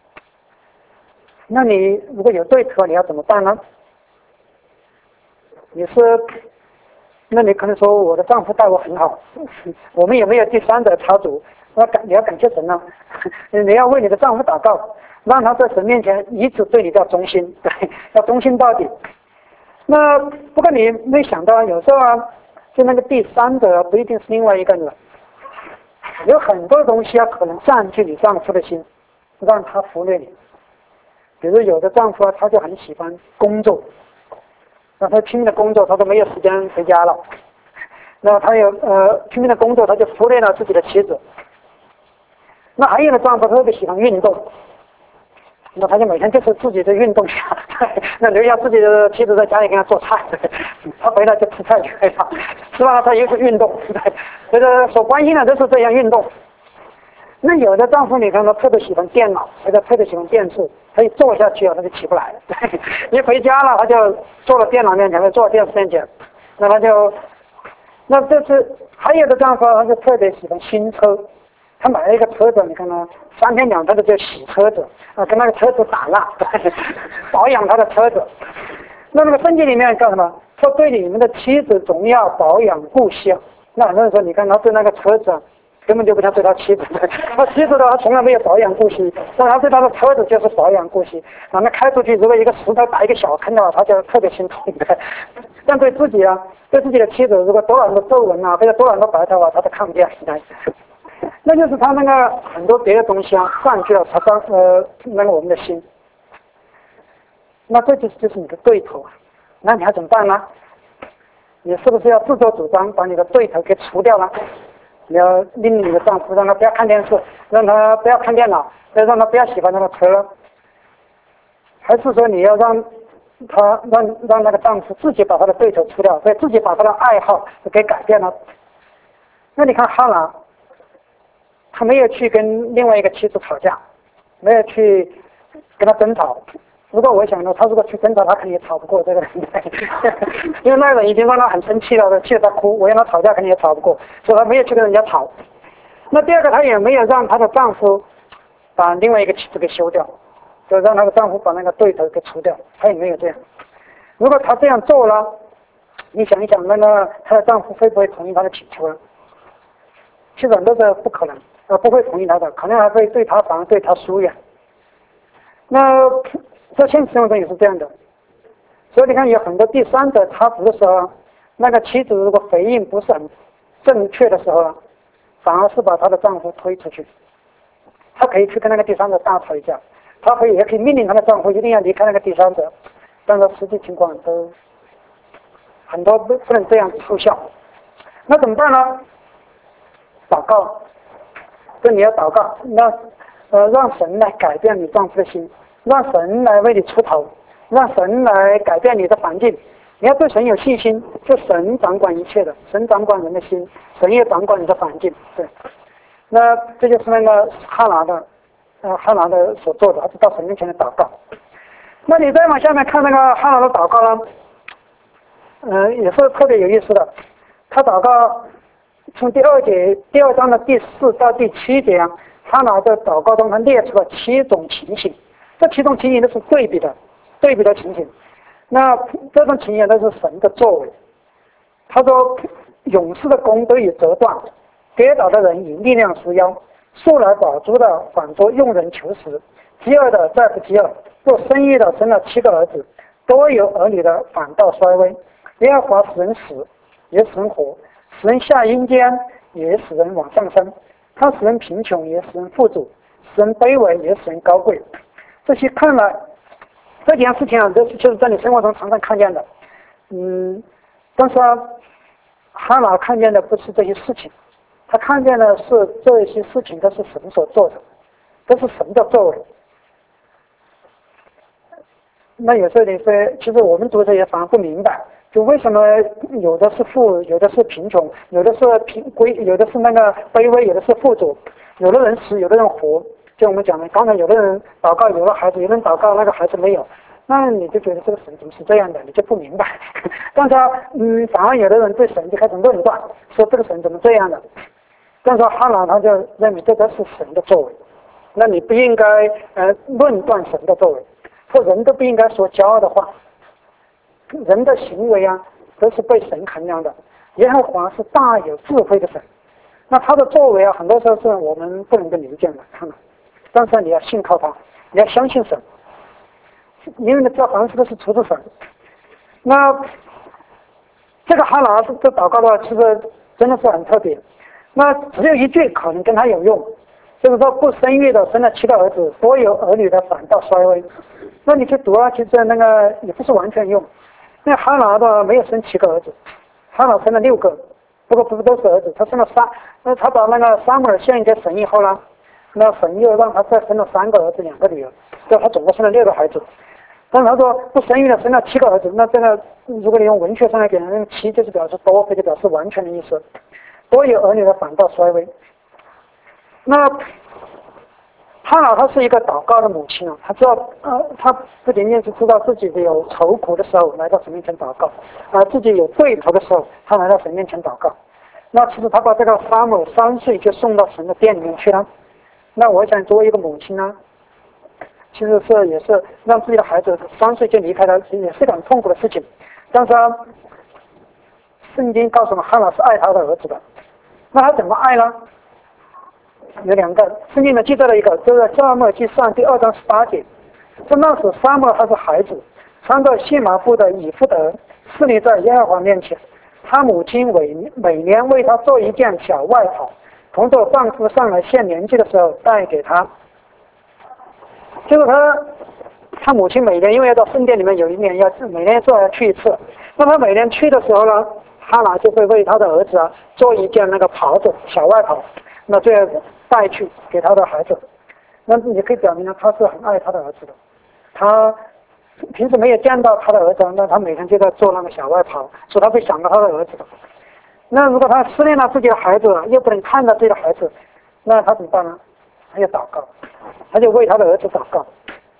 那你如果有对头，你要怎么办呢？那你可能说我的丈夫待我很好，我们有没有第三者插足？你要感谢神啊，你要为你的丈夫祷告，让他在神面前一直对你要忠心，对，要忠心到底。那不过你没想到，有时候啊，就那个第三者不一定是另外一个人，有很多东西可能占据你丈夫的心，让他忽略你。比如有的丈夫啊，他就很喜欢工作。那他拼命的工作，他都没有时间回家了。那他有拼命的工作，他就忽略了自己的妻子。那还有的丈夫特别喜欢运动，那他就每天就是自己的运动下，那留下自己的妻子在家里给他做菜，他回来就吃菜就可以了，吃完了他又去运动，这个所关心的都是这样运动。那有的丈夫你看他特别喜欢电脑，或者特别喜欢电视，他一坐下去他就起不来了。一回家了他就坐到电脑面前，或者坐到电视面前，那这是还有的丈夫他就特别喜欢新车，他买了一个车子，你看他3天2头的就洗车子跟那个车子打蜡，保养他的车子。那个圣经里面叫什么？说对你们的妻子总要保养顾惜。那很多人说，你看他对那个车子根本就不像对他妻子。他妻子的话从来没有保养顾惜，但他对他的车子就是保养顾惜。那开出去，如果一个石头打一个小坑的话，他就特别心痛的。但对自己啊，对自己的妻子，如果多了很多皱纹啊，或者多了很多白头发，他都看不见。那就是他那个很多别的东西啊，占据了他那个我们的心。那这就是你的对头啊，那你还怎么办呢？你是不是要自作主张把你的对头给除掉了？你要令你的丈夫让他不要看电视，让他不要看电脑，再让他不要喜欢那个车，还是说你要让那个丈夫自己把他的对头除掉，所以自己把他的爱好给改变了？那你看哈拿，他没有去跟另外一个妻子吵架，没有去跟他争吵。如果我想呢，他如果去争吵，他肯定也吵不过这个人，因为那个人已经让他很生气了，气得他哭。我让他吵架，肯定也吵不过，所以他没有去跟人家吵。那第二个，他也没有让她的丈夫把另外一个妻子给休掉，就让她的丈夫把那个对头给除掉，他也没有这样。如果他这样做了，你想一想，那个她的丈夫会不会同意她的请求呢？其实很多时候不可能，不会同意她的，可能还会对她反而对她疏远。那在现实生活中也是这样的，所以你看有很多第三者插足的时候，那个妻子如果回应不是很正确的时候，反而是把她的丈夫推出去。她可以去跟那个第三者大吵一架，她也可以命令她的丈夫一定要离开那个第三者，但是实际情况都很多不能这样凑效。那怎么办呢？祷告，就你要祷告，让神来改变你丈夫的心，让神来为你出头，让神来改变你的环境。你要对神有信心，就神掌管一切的，神掌管人的心，神也掌管你的环境。对，那这就是那个哈拿的所做的，他是到神面前的祷告。那你再往下面看那个哈拿的祷告呢，也是特别有意思的。他祷告从第二章的第4到第7节啊，哈拿的祷告中，他列出了7种情形，这7种情形都是对比的情形。那这种情形都是神的作为。他说，勇士的弓都已折断，跌倒的人以力量束腰，素来饱足的反作用人求食，饥饿的再不饥饿，做生育的生了7个儿子，多有儿女的反倒衰微。耶和华使人死，也使人活，使人下阴间，也使人往上升。他使人贫穷，也使人富足，使人卑微，也使人高贵。这些看来，这几样事情啊，都是就是在你生活中常常看见的。但是哈拿看见的不是这些事情，他看见的是这些事情都是神所做的，都是神的作为。那有时候你说，其实我们读者也反而不明白，就为什么有的是富，有的是贫穷，有的是有的是那个卑微，有的是富足，有的人死，有的人活。就我们讲的，刚才有的人祷告有了孩子，有的人祷告那个孩子没有，那你就觉得这个神怎么是这样的，你就不明白。但是反而有的人对神就开始论断，说这个神怎么这样的。但是哈拿他就认为这都是神的作为，那你不应该论断神的作为，说人都不应该说骄傲的话。人的行为啊，都是被神衡量的。耶和华是大有智慧的神，那他的作为啊，很多时候是我们不能够理解的，看到。但是你要信靠他，你要相信神，因为你这凡事都是出自神。那这个哈拿这祷告的话，其实真的是很特别。那只有一句可能跟他有用，就是说不生育的生了7个儿子，多有儿女的反倒衰微。那你去读啊，其实那个也不是完全用。那哈拿的没有生7个儿子，哈拿生了6个，不过不都是儿子，他生了3。那他把那个撒母耳献给神以后呢，那神又让他再生了3个儿子2个女儿，所以他总共生了6个孩子。但是他说不生育的生了7个儿子，那这个如果你用文学上来讲，那个7就是表示多，或者表示完全的意思。多有儿女的反倒衰微。那哈拿她是一个祷告的母亲啊，她知道她不仅仅是知道自己有愁苦的时候来到神面前祷告，自己有对头的时候她来到神面前祷告。那其实她把这个撒母耳3岁就送到神的殿里面去了。那我想作为一个母亲呢，其实也是让自己的孩子3岁就离开了，也是一个很痛苦的事情。但是圣经告诉我们，哈拿是爱他的儿子的。那他怎么爱呢？ 有2个，圣经里面记载了一个，就是撒母耳记上第2章18节，说那时撒母耳还是孩子，穿着细麻布的以弗得，侍立在耶和华面前。他母亲每年为他做一件小外袍，同着丈夫上来献年纪的时候带给他。就是他母亲每年因为要到圣殿里面有一年每年要去一次，那他每年去的时候呢，哈拿就会为他的儿子做一件那个袍子小外袍，那这样带去给他的孩子。那也可以表明呢，他是很爱他的儿子的。他平时没有见到他的儿子，那他每天就在做那个小外袍，所以他会想到他的儿子的。那如果他思念了自己的孩子，又不能看到自己的孩子，那他怎么办呢？他就祷告，他就为他的儿子祷告。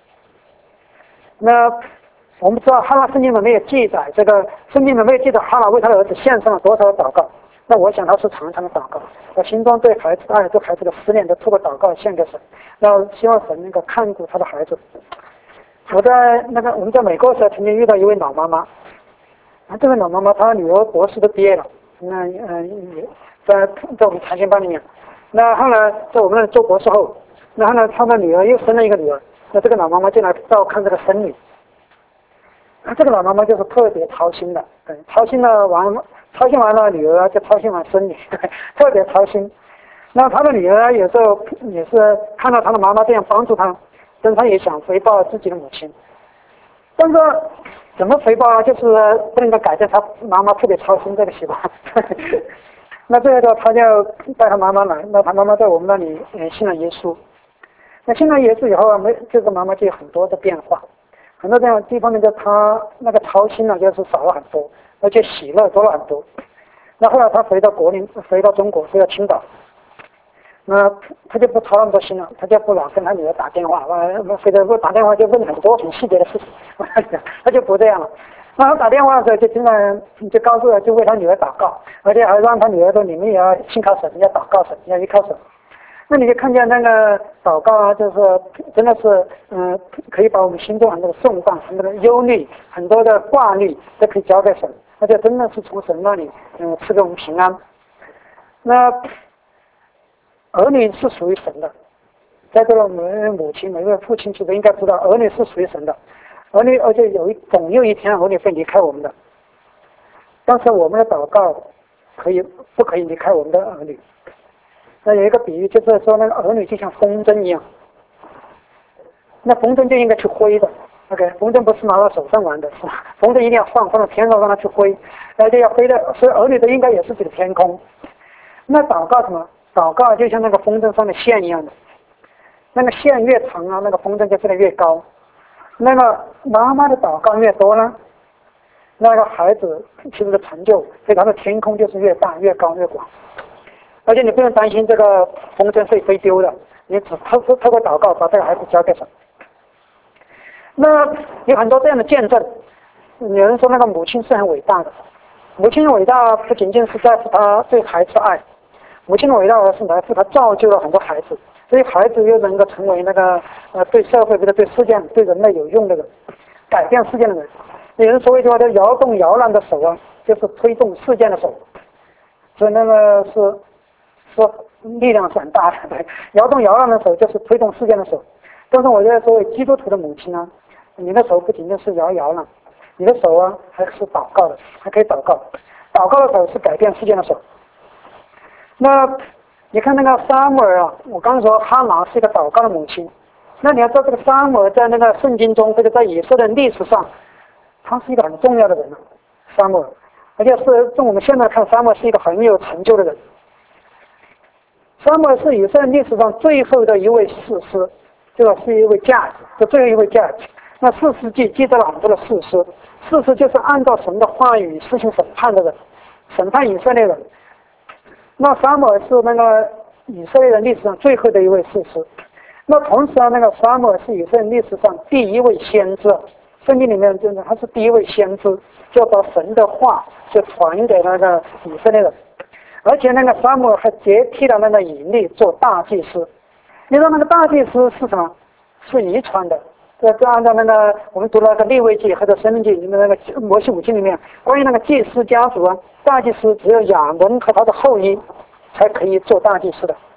那我们知道哈拿圣经里面没有记载，这个圣经里面没有记载哈拿为他的儿子献上了多少的祷告。那我想他是常常的祷告，我心中对孩子的爱、对孩子的思念都透过祷告献给神。那希望神能够看顾他的孩子。我们在美国的时候曾经遇到一位老妈妈，这位老妈妈她女儿博士都毕业了，在我们长青班里面。那后来在我们那里做博士后，然后呢，她的女儿又生了一个女儿，那这个老妈妈就来照看这个孙女。这个老妈妈就是特别操心的，操心完了女儿就操心完孙女，特别操心。那她的女儿有时候也是看到她的妈妈这样帮助她，但她也想回报自己的母亲，但是怎么回报啊？就是不能够改变她妈妈特别操心这个习惯。那这个她就带她妈妈来，那她妈妈在我们那里信了耶稣。那信了耶稣以后这个妈妈就有很多的变化。很多这样的地方呢，就他那个操心呢，就是少了很多，而且喜乐多了很多。那后来他回到中国，回到青岛，那他就不操那么多心了，他就不老跟他女儿打电话，或者不打电话就问很多很细节的事情，他就不这样了。那他打电话的时候就经常就告诉就为他女儿祷告，而且还让他女儿说你们也要信靠神，要祷告神，要依靠神。那你就看见那个祷告啊，就是真的是可以把我们心中很多的重担、很多的忧虑、很多的挂虑都可以交给神，而且真的是从神那里赐给我们平安。那儿女是属于神的，在这个我们母亲、每位父亲其实应该知道，儿女是属于神的。儿女而且总有一天儿女会离开我们的，但是我们的祷告不可以离开我们的儿女。那有一个比喻，就是说那个儿女就像风筝一样，那风筝就应该去挥的。OK， 风筝不是拿到手上玩的，是吧？风筝一定要放到天上让它去挥，而且要挥的，所以儿女的应该也是指的天空。那祷告什么？祷告就像那个风筝上的线一样的，那个线越长啊，那个风筝就飞得越高。那个妈妈的祷告越多呢，那个孩子其实的成就，所以他的天空就是越大、越高、越广。而且你不用担心这个风筝会飞丢的，你只透过祷告把这个孩子交给神。那有很多这样的见证，有人说那个母亲是很伟大的，母亲的伟大不仅仅是在乎她对孩子的爱，母亲的伟大而是来自她造就了很多孩子，所以孩子又能够成为那个对社会或者对世界、对人类有用的人，改变世界的人。有人说一句话叫摇动摇篮的手啊，就是推动世界的手，所以那个是力量是很大的，对，摇动摇篮的手就是推动世界的手。但是我觉得作为基督徒的母亲呢，你的手不仅仅是摇摇篮，你的手啊还是祷告的，还可以祷告，祷告的手是改变世界的手。那你看那个撒母耳啊，我刚才说哈拿是一个祷告的母亲，那你要知道这个撒母耳在那个圣经中，这个在以色列历史上，他是一个很重要的人啊，撒母耳，而且是从我们现在看，撒母耳是一个很有成就的人。撒母耳是以色列历史上最后的一位士师，这个是一位 judge， 这最后一位 judge。那4世纪记载了很多的士师，士师就是按照神的话语实行审判的人，审判以色列人。那撒母耳是那个以色列人历史上最后的一位士师。那同时啊，那个撒母耳是以色列历史上第一位先知，圣经里面真的他是第一位先知，就把神的话就传给那个以色列人。而且那个撒母耳还接替了那个以利做大祭司。你说那个大祭司是什么？是遗传的。就按照那个我们读那个利未记或者申命记里面那个摩西五经里面，关于那个祭司家族啊，大祭司只有亚伦和他的后裔才可以做大祭司的。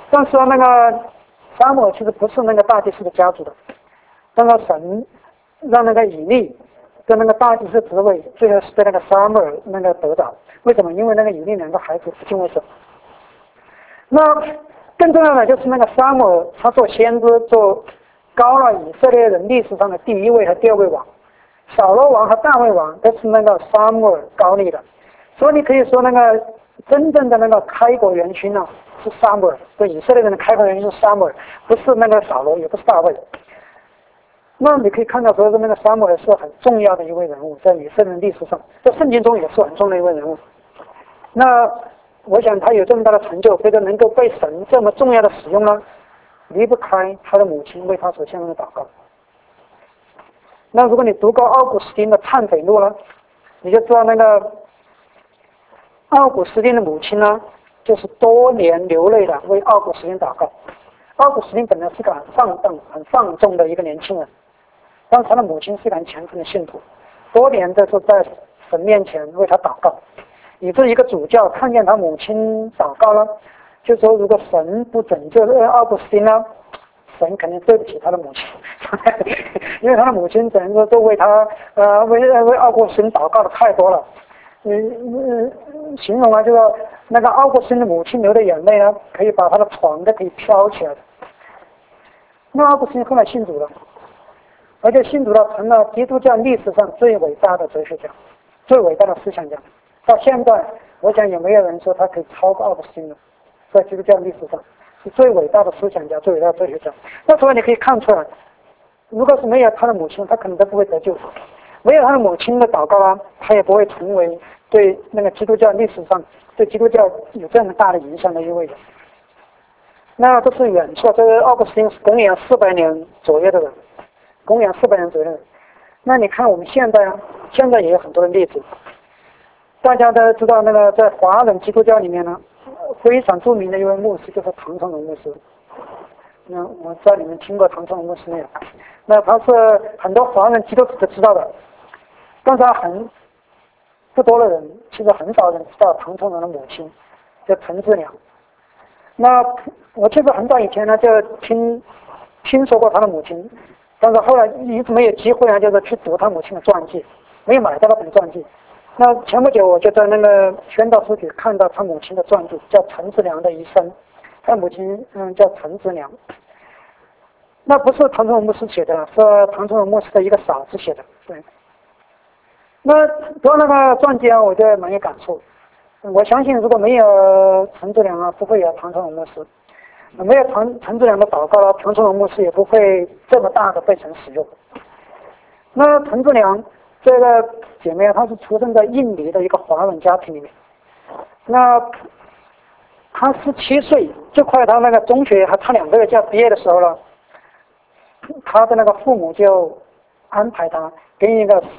但是那个撒母耳其实不是那个大祭司的家族的，但是神让那个以利跟那个大祭司职位，最后是被那个撒母耳那个得着。为什么？因为那个以利两个孩子不敬畏神。那更重要的就是那个撒母耳，他做先知，做高了以色列人历史上的第一位和第二位王。扫罗王和大卫王都是那个撒母耳高立的，所以你可以说那个真正的那个开国元勋呢是撒母耳，对以色列人的开国元勋是撒母耳，不是那个扫罗，也不是大卫。那你可以看到说那个撒母耳是很重要的一位人物，在以色列人历史上，在圣经中也是很重要的一位人物。那我想他有这么大的成就，非得能够被神这么重要的使用呢，离不开他的母亲为他所献上的祷告。那如果你读过奥古斯丁的忏悔录呢，你就知道那个奥古斯丁的母亲呢，就是多年流泪的为奥古斯丁祷告。奥古斯丁本来是个很放荡、很放纵的一个年轻人，但是他的母亲是个很虔诚的信徒，多年的就在神面前为他祷告，以致一个主教看见他母亲祷告了，就说如果神不拯救奥古斯丁呢，神肯定对不起他的母亲，因为他的母亲整个都为他为奥古斯丁祷告的太多了。形容啊，就是那个奥古斯丁的母亲流的眼泪呢，可以把他的床都可以飘起来的。那奥古斯丁后来信主了，而且信主了成了基督教历史上最伟大的哲学家，最伟大的思想家。到现在，我想也没有人说他可以超过奥古斯丁了，在基督教历史上是最伟大的思想家，最伟大的哲学家。那所以你可以看出来，如果是没有他的母亲，他可能都不会得救。没有他的母亲的祷告啊，他也不会成为对那个基督教历史上对基督教有这么大的影响的一位人。那这是远处，这个奥古斯丁是公元400年左右的人，公元400年左右的人。那你看我们现在啊，现在也有很多的例子。大家都知道那个在华人基督教里面呢，非常著名的一位牧师就是唐崇荣牧师。那我知道你们听过唐崇荣牧师没有？那他是很多华人基督徒都知道的，但是他很不多的人，其实很少人知道唐崇荣的母亲叫陈志良。那我其实很早以前呢就听说过他的母亲，但是后来一直没有机会啊，就是去读他母亲的传记，没有买到那本传记。那前不久我就在那个宣道书局看到他母亲的传记，叫陈志良的一生。他母亲叫陈志良，那不是唐崇荣牧师写的，是唐崇荣牧师的一个嫂子写的。对，那读那个传记啊，我就蛮有感触。我相信如果没有陈志良啊，不会有唐崇荣牧师；没有陈志良的祷告啊，唐崇荣牧师也不会这么大的被神使用。那陈志良这个姐妹，她是出生在印尼的一个华人家庭里面。那她17岁，就快她那个中学还差2个月就要毕业的时候了，她的那个父母就安排她跟一个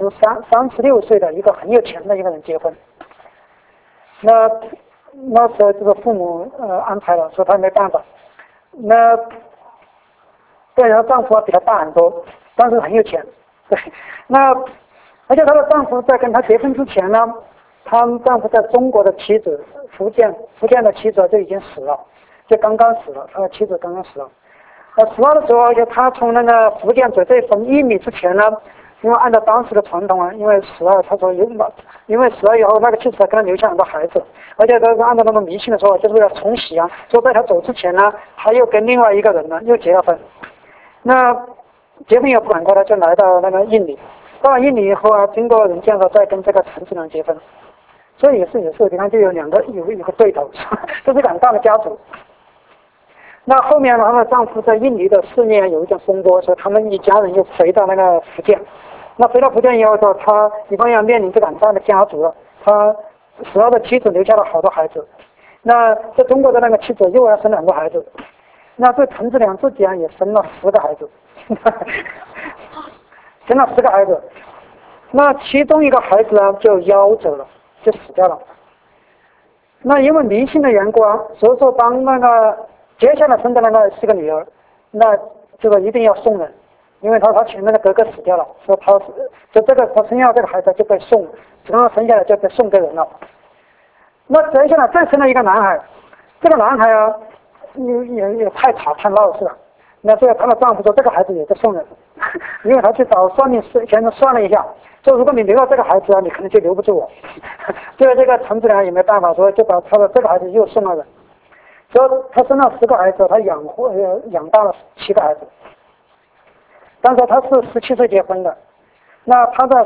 36岁的一个很有钱的一个人结婚。那时候这个父母安排了，说她没办法。那对，她丈夫比她大很多，但是很有钱。对，那而且她的丈夫在跟她结婚之前呢，她丈夫在中国的妻子福建的妻子就已经死了，就刚刚死了，他的妻子刚刚死了。死了的时候，就他从那个福建走这1米之前呢，因为按照当时的传统啊，因为死了，他说因为死了以后，那个妻子给他留下很多孩子，而且他是按照那种迷信的说法，就是为了冲喜啊，说在他走之前呢，他又跟另外一个人呢又结了婚。那结婚也不赶快，他就来到那个印尼。到了印尼以后啊，经过人介绍，再跟这个陈志良结婚。所以也是，你看就有一个对头，这是一个很大的家族。那后面呢，她的丈夫在印尼的事业有一点风波，所以他们一家人又回到那个福建。那回到福建以后，他一般要面临这个很大的家族了。他死了的妻子留下了好多孩子，那在中国的那个妻子又要生2个孩子。那这陈志良自己啊也生了10个孩子，生了10个孩子。那其中一个孩子呢就夭折了，就死掉了。那因为迷信的缘故啊，所以说当那个接下来生的那个是个女儿，那这个一定要送人，因为他前面的哥哥死掉了，所以他生下这个孩子就被送，刚刚生下来就被送给人了。那接下来再生了一个男孩，这个男孩啊， 也太吵太闹是吧？那这个她的丈夫说这个孩子也得送人，因为他去找算命师先生算了一下，说如果你留了这个孩子啊，你可能就留不住我。所以这个陈子良也没办法，说就把他的这个孩子又送了人。所以他生了10个孩子，他养大了7个孩子。但是他是17岁结婚的，那他在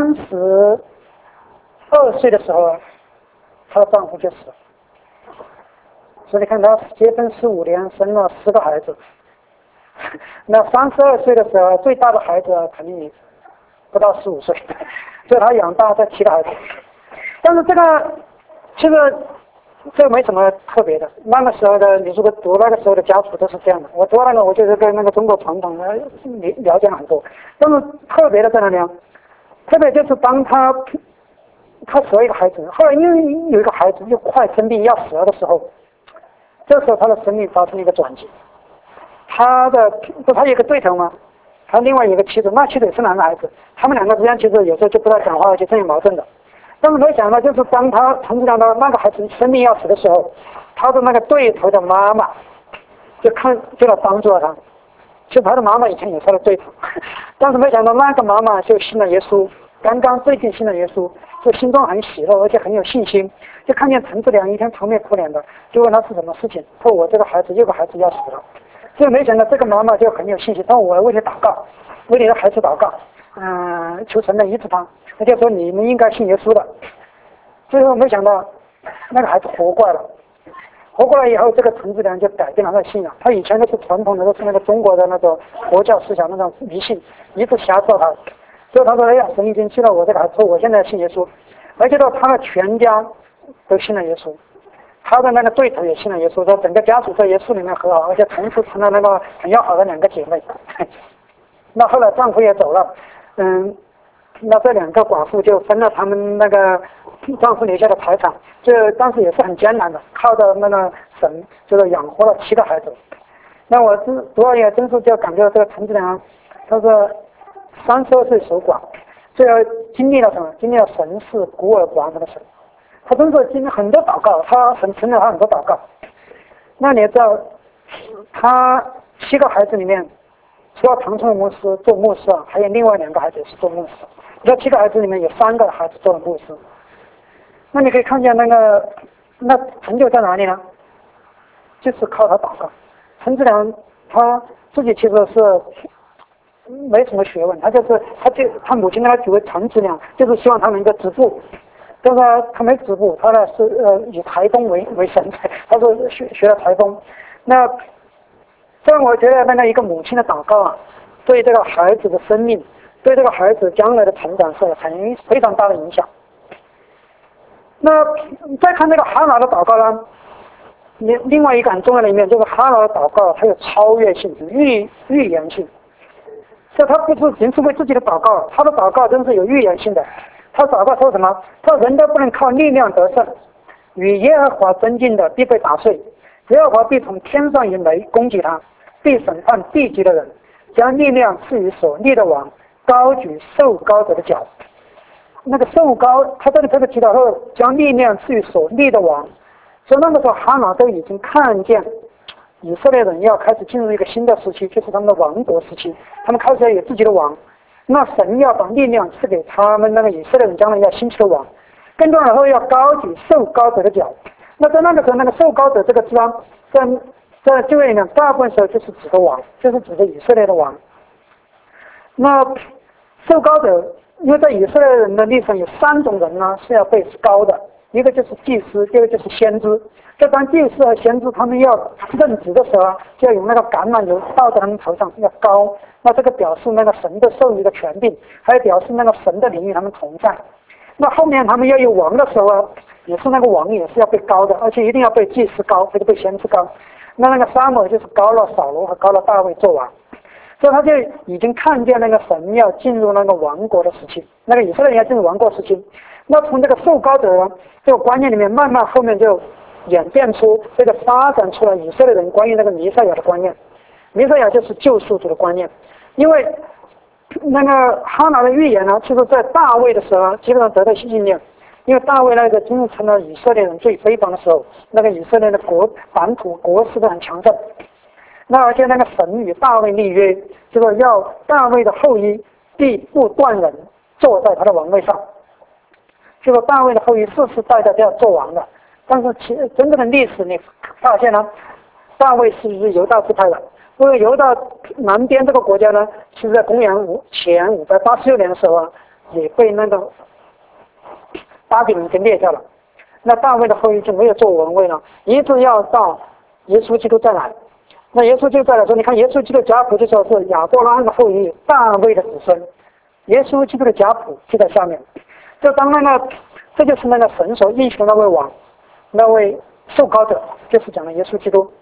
32岁的时候，她的丈夫就死了。所以你看，他结婚15年，生了10个孩子。那32岁的时候，最大的孩子肯定也不到15岁，所以他养大这7个孩子。但是这个其实这没什么特别的。那个时候的，你如果读那个时候的家谱都是这样的。我读那个，我就是跟那个中国传统的了解很多。但是特别的在哪里啊？特别就是当他死了一个孩子，后来因为有一个孩子又快生病要死了的时候，这时候他的生命发生了一个转机。他有一个对头吗？他另外一个妻子，那妻子也是男孩子，他们两个之间其实有时候就不太讲话，就挺有矛盾的。但是没想到，就是当他陈子良的那个孩子生命要死的时候，他的那个对头的妈妈就来帮助了他。其实他的妈妈以前也是他的对头，但是没想到那个妈妈就信了耶稣，刚刚最近信了耶稣，就心中很喜乐，而且很有信心。就看见陈子良一天愁眉苦脸的，就问他是什么事情，说我这个孩子有个孩子要死了。所以没想到这个妈妈就很有信心，她说我为你祷告，为你的孩子祷告，求神来医治他。他就说你们应该信耶稣的。最后没想到那个孩子活过来了，活过来以后，这个陈子良就改变了他的信仰。他以前都是传统的，都是那个中国的那种佛教思想那种迷信，一直瞎说他。所以他说哎呀，神已经去了我这个孩子，我现在信耶稣，而且到他的全家都信了耶稣。他的那个对头也信了耶稣，说整个家族在耶稣里面和好，而且同时成了那个很要好的2个姐妹。那后来丈夫也走了，那这2个寡妇就分了他们那个丈夫留下的财产，这当时也是很艰难的，靠着那个神就是养活了7个孩子。那我读了也真是就感觉这个陈子良，他是32岁守寡，这经历了什么？经历了神是孤儿寡母的神。他真是经历很多祷告，他很承认他很多祷告。那你也知道，他7个孩子里面，除了唐崇牧师做牧师啊，还有另外2个孩子也是做牧师。这7个孩子里面有3个孩子做了牧师。那你可以看见那成就在哪里呢？就是靠他祷告。陈子良他自己其实是没什么学问，他母亲给他取为陈子良，就是希望他能够致富。但是他没止步，他呢是以裁缝为生，他是学了裁缝。那这样我觉得那个一个母亲的祷告啊，对这个孩子的生命，对这个孩子将来的成长是非常大的影响。那再看这个哈拿的祷告呢，另外一个很重要的一面就是哈拿的祷告，它有超越性质、预言性。所以他不是仅是为自己的祷告，他的祷告真是有预言性的。他祷告说什么？他说人都不能靠力量得胜，与耶和华争竞的必被打碎，耶和华必从天上以雷攻击他，必审判地极的人，将力量赐予所立的王，高举受高者的脚。那个受高，他这里特别提到说将力量赐予所立的王，所以那个时候哈拿都已经看见以色列人要开始进入一个新的时期，就是他们的王国时期，他们开始要有自己的王。那神要把力量赐给他们那个以色列人将来要兴起的王，更重要的要高举受高者的脚。那在那个时候，那个受高者这个字啊，在旧约里面大部分时候就是指的王，就是指的以色列的王。那受高者，因为在以色列人的历史上有3种人呢是要被高的，一个就是祭司，第二个就是先知。这当祭司和先知他们要任职的时候啊，就要有那个橄榄油倒在他们头上，要高。那这个表示那个神的授予的权柄，还有表示那个神的灵与他们同在。那后面他们要有王的时候啊，也是那个王也是要被高的，而且一定要被祭司高，或者被先知高。那个撒母耳就是高了扫罗和高了大卫做王，所以他就已经看见那个神要进入那个王国的时期，那个以色列人要进入王国时期。那从这个受高者这个观念里面，慢慢后面就演变出这个发展出了以色列人关于那个弥赛亚的观念。弥赛亚就是救赎主的观念，因为那个哈拿的预言呢，其实在大卫的时候基本上得到应验，因因为大卫那个进入成了以色列人最非凡的时候，那个以色列的版图国势都很强盛。那而且那个神与大卫立约，就说要大卫的后裔必不断人坐在他的王位上。就说大卫的后裔世世代代都要做王的。但是真正的历史你发现呢，大卫是犹大支派的。因为犹大南边这个国家呢，其实在公元前586年的时候啊，也被那个巴比伦给灭掉了。那大卫的后裔就没有做王位了，一直要到耶稣基督再来。那耶稣基督再来说，你看耶稣基督家谱就说是亚伯拉罕的后裔，大卫的子孙。耶稣基督的家谱就在下面。就当然了，这就是那个神所应许的那位王，那位受膏者，就是讲的耶稣基督。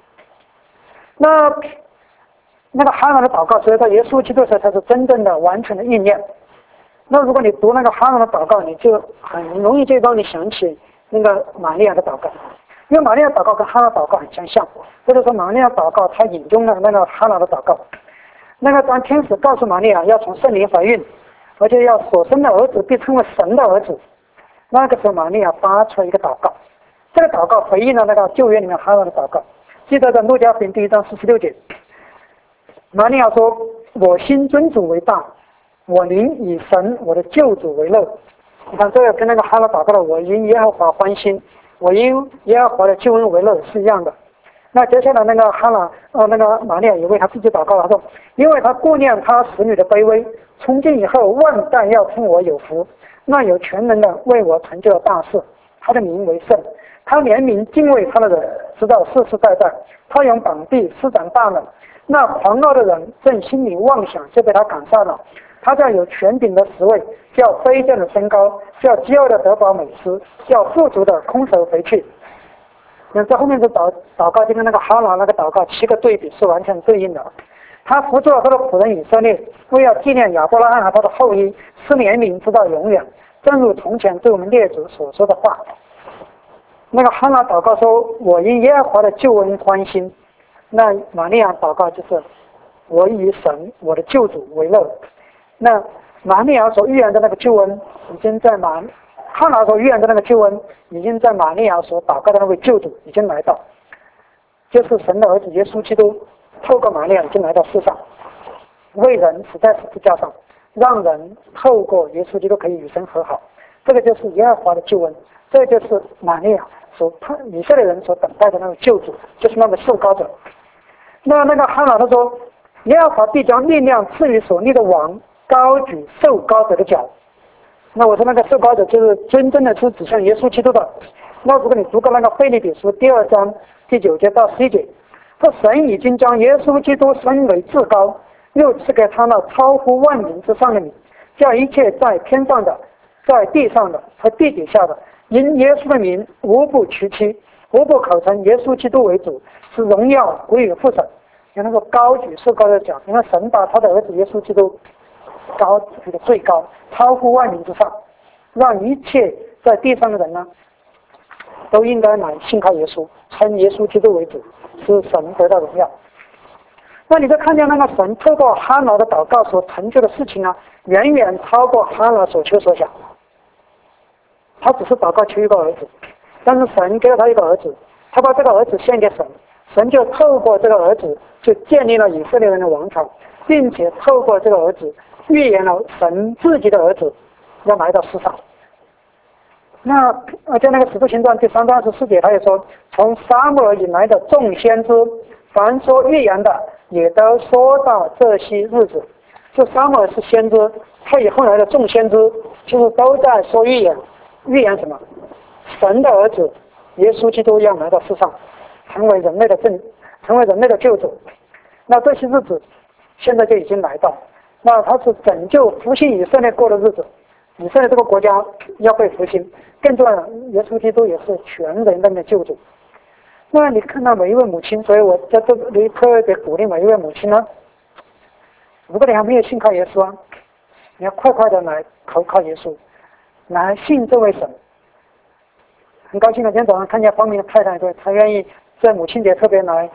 那个哈拿的祷告，只有到耶稣基督的时候才是真正的完全的应验。那如果你读那个哈拿的祷告，你就很容易就让你想起那个玛利亚的祷告，因为玛利亚祷告跟哈拿祷告很相像，或者说玛利亚祷告他引用了那个哈拿的祷告。那个当天使告诉玛利亚要从圣灵怀孕，而且要所生的儿子必称为神的儿子，那个时候玛利亚发出了一个祷告，这个祷告回应了那个旧约里面哈拿的祷告。记得在路加福音第1章46节，玛利亚说：“我心尊主为大，我灵以神我的救主为乐。”你看这个跟那个哈拿祷告的“我因耶和华欢心，我因耶和华的救恩为乐”是一样的。那接下来那个哈拿那个玛利亚也为他自己祷告，他说：“因为他顾念他使女的卑微，从今以后万代要称我有福。那有全能的为我成就了大事，他的名为圣。他怜悯敬畏他的人，直到世世代代。他用膀臂施展大能。那狂傲的人正心里妄想，就被他赶散了。他叫有权柄的实位，叫卑贱的升高，叫饥饿的得饱美食，叫富足的空手回去。”那这后面的祷告就跟那个哈拿那个祷告7个对比是完全对应的。他扶助了他的仆人以色列，为要纪念亚伯拉罕和他的后裔，施怜悯直到永远，正如从前对我们列祖所说的话。那个哈拿祷告说：“我因耶和华的救恩欢心。”那玛利亚祷告就是：“我以神我的救主为乐。”那玛利亚所预言的那个救恩，已经在哈拿所预言的那个救恩，已经在玛利亚所祷告的那位救主已经来到，就是神的儿子耶稣基督，透过玛利亚已经来到世上，为人死在十字架上，让人透过耶稣基督可以与神和好。这个就是耶和华的救恩，这就是玛利亚以色列人所等待的那个救主，就是那个受膏者。那个哈拿他说：“耶和华必将力量赐予所立的王，高举受膏者的脚。”那我说那个受膏者就是真正的是指向耶稣基督的。那如果你读过那个腓立比书第2章第9节到11节，说神已经将耶稣基督升为至高，又赐给他那超乎万民之上的名，叫一切在天上的、在地上的和地底下的，因耶稣的名无不屈膝，无不口称耶稣基督为主，使荣耀归于父神。有那个高举受膏的脚，因为神把他的儿子耶稣基督高举的最高，超乎万民之上，让一切在地上的人呢，都应该来信靠耶稣，称耶稣基督为主，使神得到荣耀。那你就看见那个神透过哈拿的祷告所成就的事情呢，远远超过哈拿所求所想。他只是祷告求一个儿子，但是神给了他一个儿子，他把这个儿子献给神，神就透过这个儿子就建立了以色列人的王朝，并且透过这个儿子预言了神自己的儿子要来到世上。那在那个使徒行传第3章14节，他也说：“从撒母耳以来的众先知，凡说预言的，也都说到这些日子。”就撒母耳是先知，他以后来的众先知，就是都在说预言。预言什么？神的儿子耶稣基督要来到世上，成为人类的救主。那这些日子现在就已经来到，那他是拯救复兴以色列过的日子，以色列这个国家要被复兴。更重要的，耶稣基督也是全人类的救主。那你看到每一位母亲，所以我在这里特别鼓励每一位母亲呢，如果你还没有信靠耶稣啊，你要快快的来投靠耶稣，来信这位神。很高兴的今天早上看见方明的太太，对，她愿意在母亲节特别来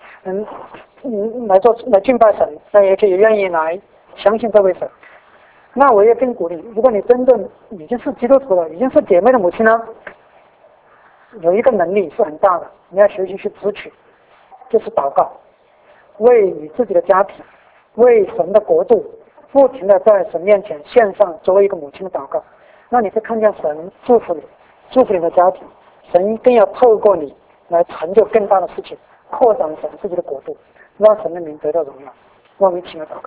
来敬拜神，那也愿意来相信这位神。 那我也更鼓励，如果你真正已经是基督徒了，已经是姐妹的母亲了，有一个能力是很大的，你要学习去支取，就是祷告，为你自己的家庭，为神的国度，不停的在神面前献上作为一个母亲的祷告，那你会看见神祝福你，祝福你的家庭，神更要透过你来成就更大的事情，扩展神自己的国度，让神的名得到荣耀。让我们一起来祷告。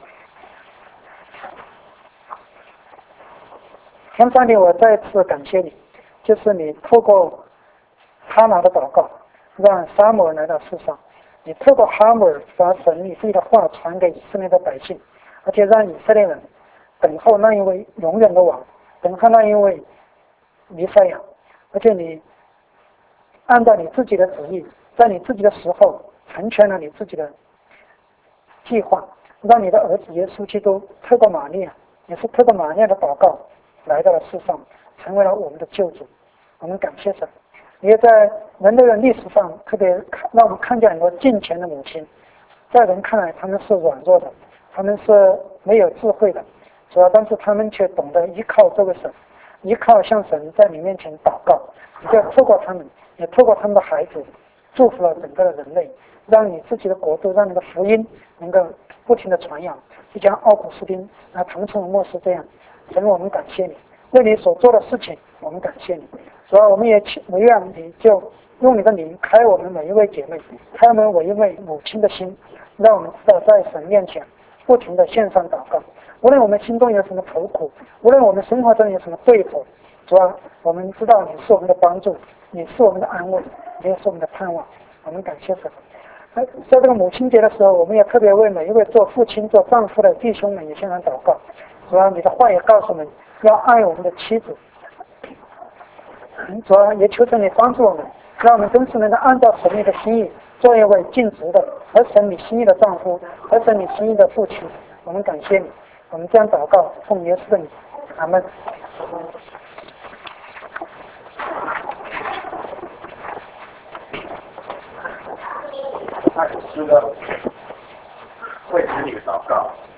天上帝，我再次感谢你，就是你透过哈拿的祷告，让撒母耳来到世上，你透过哈母耳把神你自己的话传给以色列的百姓，而且让以色列人等候那一位永远的王，等候那一位弥赛亚，而且你按照你自己的旨意，在你自己的时候成全了你自己的计划，让你的儿子耶稣基督透过玛利亚，也是透过玛利亚的祷告来到了世上，成为了我们的救主。我们感谢神，也在人类的历史上特别让我们看见很多敬虔的母亲，在人看来他们是软弱的，他们是没有智慧的，主要但是他们却懂得依靠这位神，依靠向神在你面前祷告，你就透过他们，也透过他们的孩子祝福了整个的人类，让你自己的国度，让你的福音能够不停的传扬，就像奥古斯丁唐崇荣牧师这样。神，我们感谢你为你所做的事情，我们感谢你。主要我们也唯愿你就用你的灵开我们每一位姐妹，开我们每一位母亲的心，让我们知道在神面前不停的献上祷告，无论我们心中有什么愁苦，无论我们生活中有什么对付，主要我们知道你是我们的帮助，你是我们的安慰，你也是我们的盼望。我们感谢神。在这个母亲节的时候，我们也特别为每一位做父亲做丈夫的弟兄们也献上祷告。主要你的话也告诉我们要爱我们的妻子，主要也求神你帮助我们，让我们真是能够按照神你的心意做一位尽职的合神你心意的丈夫，合神你心意的父亲。我们感谢你，我们这样祷告奉耶稣的名，阿们。 那诗歌为子女祷告。